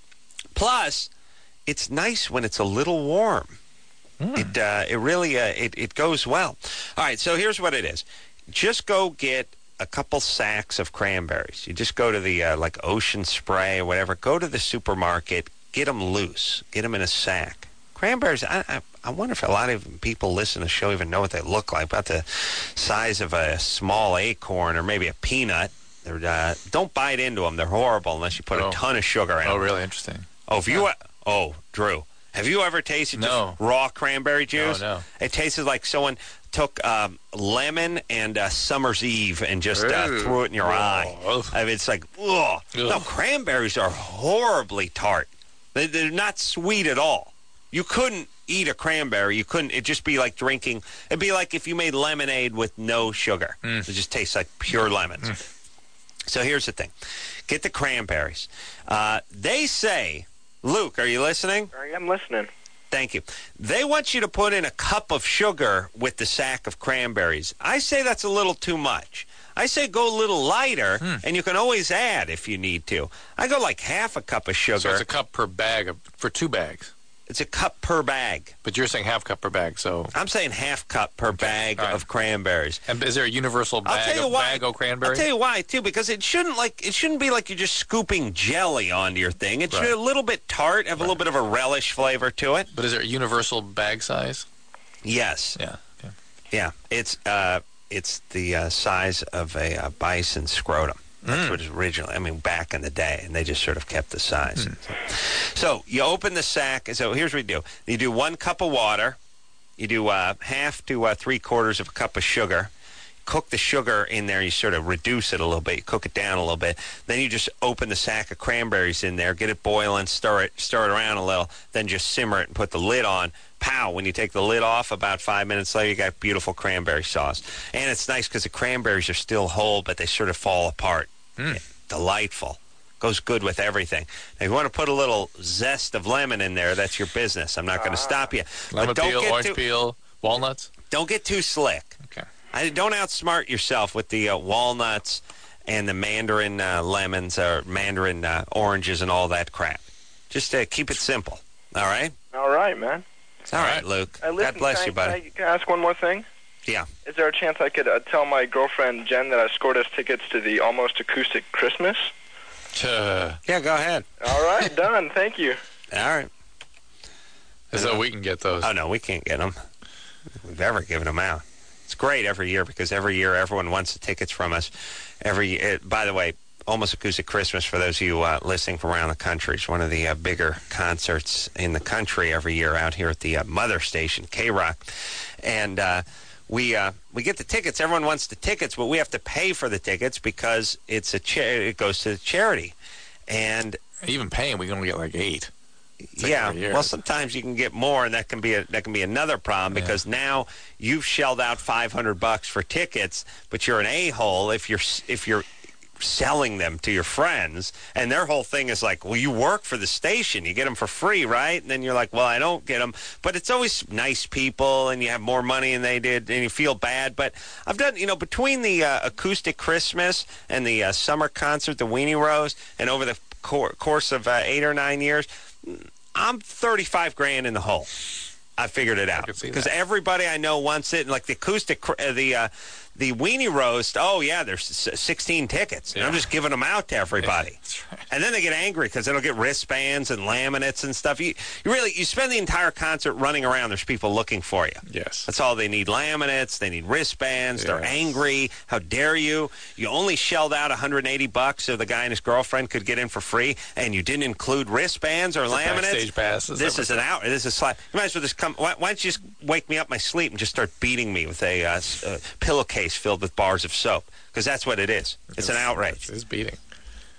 Plus, it's nice when it's a little warm. Mm. It uh, it really uh, it it goes well. All right, so here's what it is. Just go get a couple sacks of cranberries. You just go to the uh, like Ocean Spray or whatever. Go to the supermarket. Get them loose. Get them in a sack. Cranberries, I, I, I wonder if a lot of people listen to the show even know what they look like. About the size of a small acorn or maybe a peanut. They're, uh, don't bite into them. They're horrible unless you put Oh. a ton of sugar in Oh, them. really interesting. Oh, if you, oh, Drew, have you ever tasted No. just raw cranberry juice? No, no. It tasted like someone took um, lemon and uh, Summer's Eve and just uh, Ew. threw it in your Oh. eye. I mean, it's like, ugh. Ugh. No, cranberries are horribly tart. They, they're not sweet at all. You couldn't eat a cranberry. You couldn't. It'd just be like drinking. It'd be like if you made lemonade with no sugar. Mm. It just tastes like pure lemons. Mm. So here's the thing. Get the cranberries. Uh, they say, Luke, are you listening? I am listening. Thank you. They want you to put in a cup of sugar with the sack of cranberries. I say that's a little too much. I say go a little lighter, Hmm. and you can always add if you need to. I go like half a cup of sugar. So it's a cup per bag of, for two bags. It's a cup per bag. But you're saying half cup per bag, so... I'm saying half cup per bag All right. of cranberries. And is there a universal I'll bag tell you of why. bag of cranberry? I'll tell you why too, because it shouldn't like it shouldn't be like you're just scooping jelly onto your thing. It should Right. be a little bit tart, have a little bit of a relish flavor to it. But is there a universal bag size? Yes. Yeah. yeah. Yeah, it's uh, it's the uh, size of a uh, bison scrotum. That's Mm. what it was originally. I mean, back in the day, and they just sort of kept the size. So you open the sack. So here's what you do: you do one cup of water, you do uh, half to uh, three quarters of a cup of sugar. Cook the sugar in there. You sort of reduce it a little bit. You cook it down a little bit. Then you just open the sack of cranberries in there, get it boiling, stir it, stir it around a little. Then just simmer it and put the lid on. Pow! When you take the lid off, about five minutes later, you got beautiful cranberry sauce. And it's nice because the cranberries are still whole, but they sort of fall apart. Mm. Delightful. Goes good with everything. Now, if you want to put a little zest of lemon in there, that's your business. I'm not going to stop you. Lemon but don't peel, get orange too, peel, walnuts? Don't get too slick. Okay. I, don't outsmart yourself with the uh, walnuts and the mandarin uh, lemons or mandarin uh, oranges and all that crap. Just uh, keep it simple. All right? All right, man. All right, Luke. Uh, listen, God bless can you, I, buddy. Can I, can I ask one more thing? Yeah. Is there a chance I could uh, tell my girlfriend Jen that I scored us tickets to the Almost Acoustic Christmas? Uh, yeah, go ahead. All right, done. Thank you. All right. So we can get those. Oh, no, we can't get them. We've ever given them out. It's great every year because every year everyone wants the tickets from us. Every it, By the way, Almost Acoustic Christmas, for those of you uh, listening from around the country, is one of the uh, bigger concerts in the country every year out here at the uh, mother station, K-Rock. And uh, we uh, we get the tickets. Everyone wants the tickets, but we have to pay for the tickets because it's a cha- it goes to the charity. And even paying, we can only get like eight. Like yeah, every year. well, sometimes you can get more, and that can be a, that can be another problem Yeah. because now you've shelled out five hundred bucks for tickets, but you're an a-hole if you're if you're selling them to your friends, and their whole thing is like, well, you work for the station, you get them for free, right? And then you're like, well, I don't get them, but it's always nice people, and you have more money than they did, and you feel bad. But I've done, you know, between the uh, Acoustic Christmas and the uh, summer concert, the Weenie Rose, and over the cor- course of uh, eight or nine years, I'm thirty-five grand in the hole. I figured it out because everybody I know wants it, and like the acoustic, uh, the uh, the Weenie Roast. Oh yeah, there's sixteen tickets, and I'm just giving them out to everybody. Yeah, that's right. And then they get angry because they don't get wristbands and laminates and stuff. You, you really you spend the entire concert running around. There's people looking for you. Yes. That's all they need: laminates. They need wristbands. They're Yes. angry. How dare you? You only shelled out one hundred eighty bucks so the guy and his girlfriend could get in for free, and you didn't include wristbands or laminates. Backstage passes. This is an out. This is a slap. You might as well just come. Why, why don't you just wake me up my sleep and just start beating me with a uh, s- uh, pillowcase filled with bars of soap? Because that's what it is. It's an outrage. It's beating.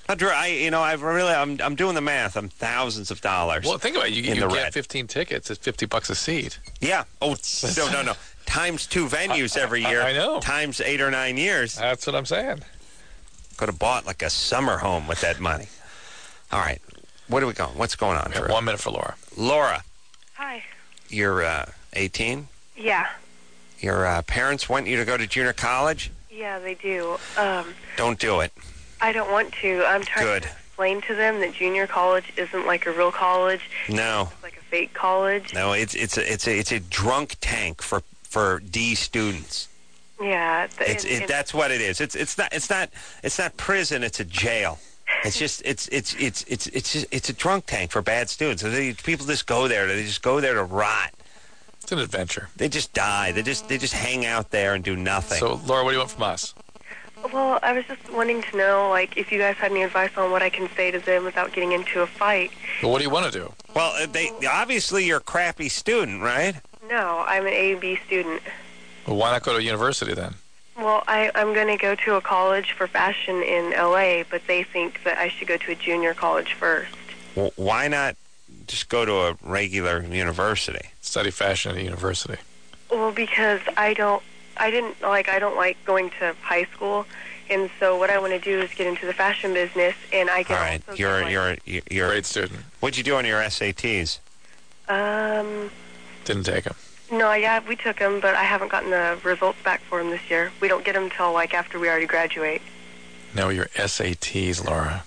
Uh, Drew, I, you know, I've really, I'm, I'm doing the math. I'm thousands of dollars. Well, think about it. You, in you the get red. fifteen tickets. It's fifty bucks a seat. Yeah. Oh, no, no, no. Times two venues every year. I, I know. Times eight or nine years. That's what I'm saying. Could have bought like a summer home with that money. All right. What are we going? What's going on, We have Drew? one minute for Laura. Laura, Hi. you're uh, eighteen. Yeah. Your uh, parents want you to go to junior college. Yeah, they do. Um, Don't do it. I don't want to. I'm trying Good. to explain to them that junior college isn't like a real college. No. It's like a fake college. No, it's it's a it's a it's a drunk tank for for D students. Yeah. th- It's and- it, and- that's what it is. It's it's not it's not it's not prison. It's a jail. It's just it's it's it's it's it's just, it's a drunk tank for bad students. They, people just go there. They just go there to rot. It's an adventure. They just die. They just they just hang out there and do nothing. So, Laura, what do you want from us? Well, I was just wanting to know, like, if you guys had any advice on what I can say to them without getting into a fight. Well, what do you want to do? Well, uh, they obviously you're a crappy student, right? No, I'm an A B student. Well, why not go to university then? Well, I, I'm going to go to a college for fashion in L A, but they think that I should go to a junior college first. Well, why not just go to a regular university? Study fashion at a university. Well, because I don't, I didn't, like, I don't like going to high school, and so what I want to do is get into the fashion business, and I can All right, also you're get, like, you're you're you're Great student. What'd you do on your S A Ts? Um, Didn't take them. no, yeah, we took them, but I haven't gotten the results back for them this year. We don't get them till, like, after we already graduate. No, your S A Ts, Laura.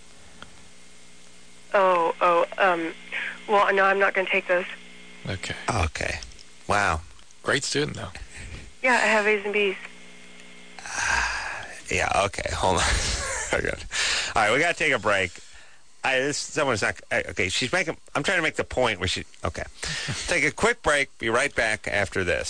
Oh, oh, um, well, no, I'm not going to take those. Okay. Okay. Wow. Great student, though. Yeah, I have A's and B's. Yeah. Okay. Hold on. Okay. All right. We got to take a break. I, this someone's not okay. She's making. I'm trying to make the point where she. Okay. Take a quick break. Be right back after this.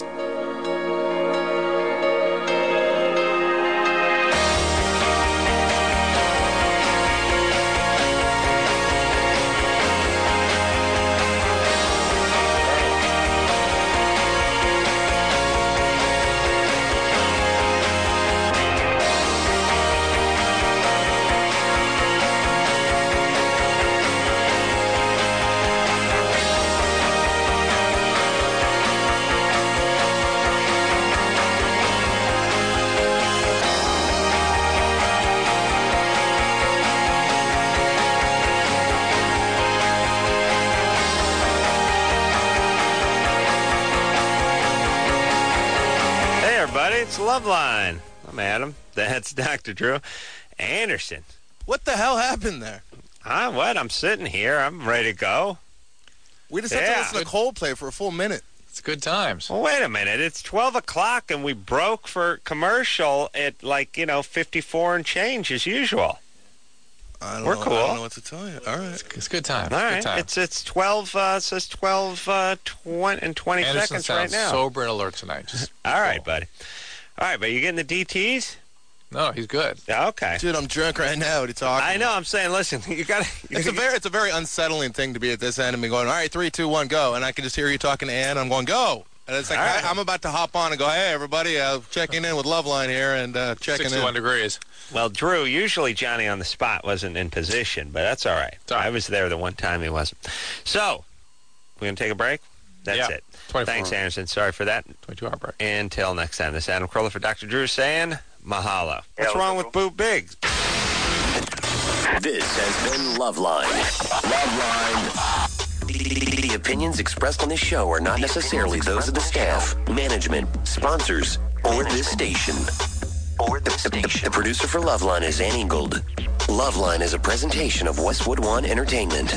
It's Loveline. I'm Adam. That's Doctor Drew Anderson. What the hell happened there? Ah, what? I'm sitting here. I'm ready to go. We just Yeah. had to listen to Coldplay for a full minute. It's good times. Well, wait a minute. It's twelve o'clock and we broke for commercial at like, you know, fifty-four and change as usual. I don't We're know, cool. I don't know what to tell you. All right. It's, it's good times. All Good right. times. It's it's twelve, uh, it says twelve uh, twenty, and twenty Anderson seconds right sounds now. sober and alert tonight. Just All right, buddy. All right, but you getting the D Ts? No, he's good. Yeah, okay. Dude, I'm drunk right now. What are you talking I know. I'm saying, listen, you got to. It's a very, it's a very unsettling thing to be at this end and be going, all right, three, two, one, go, and I can just hear you talking to Ann. I'm going, go, and it's like All right. I, I'm about to hop on and go, hey, everybody, uh, checking in with Loveline here and uh, checking sixty-one in. degrees. Well, Drew, usually Johnny on the spot wasn't in position, but that's all right. all right. I was there the one time he wasn't. So, we're going to take a break? That's Yeah. it. twenty-four Thanks, Anderson. Sorry for that. twenty-two hour break. Until next time, this is Adam Carolla for Doctor Drew saying mahalo. What's Yeah, wrong what's with Boo Biggs? This has been Loveline. Loveline. The, the opinions expressed on this show are not necessarily those of the staff, management, sponsors, or this station. Or the, the, the producer for Loveline is Ann Ingold. Loveline is a presentation of Westwood One Entertainment.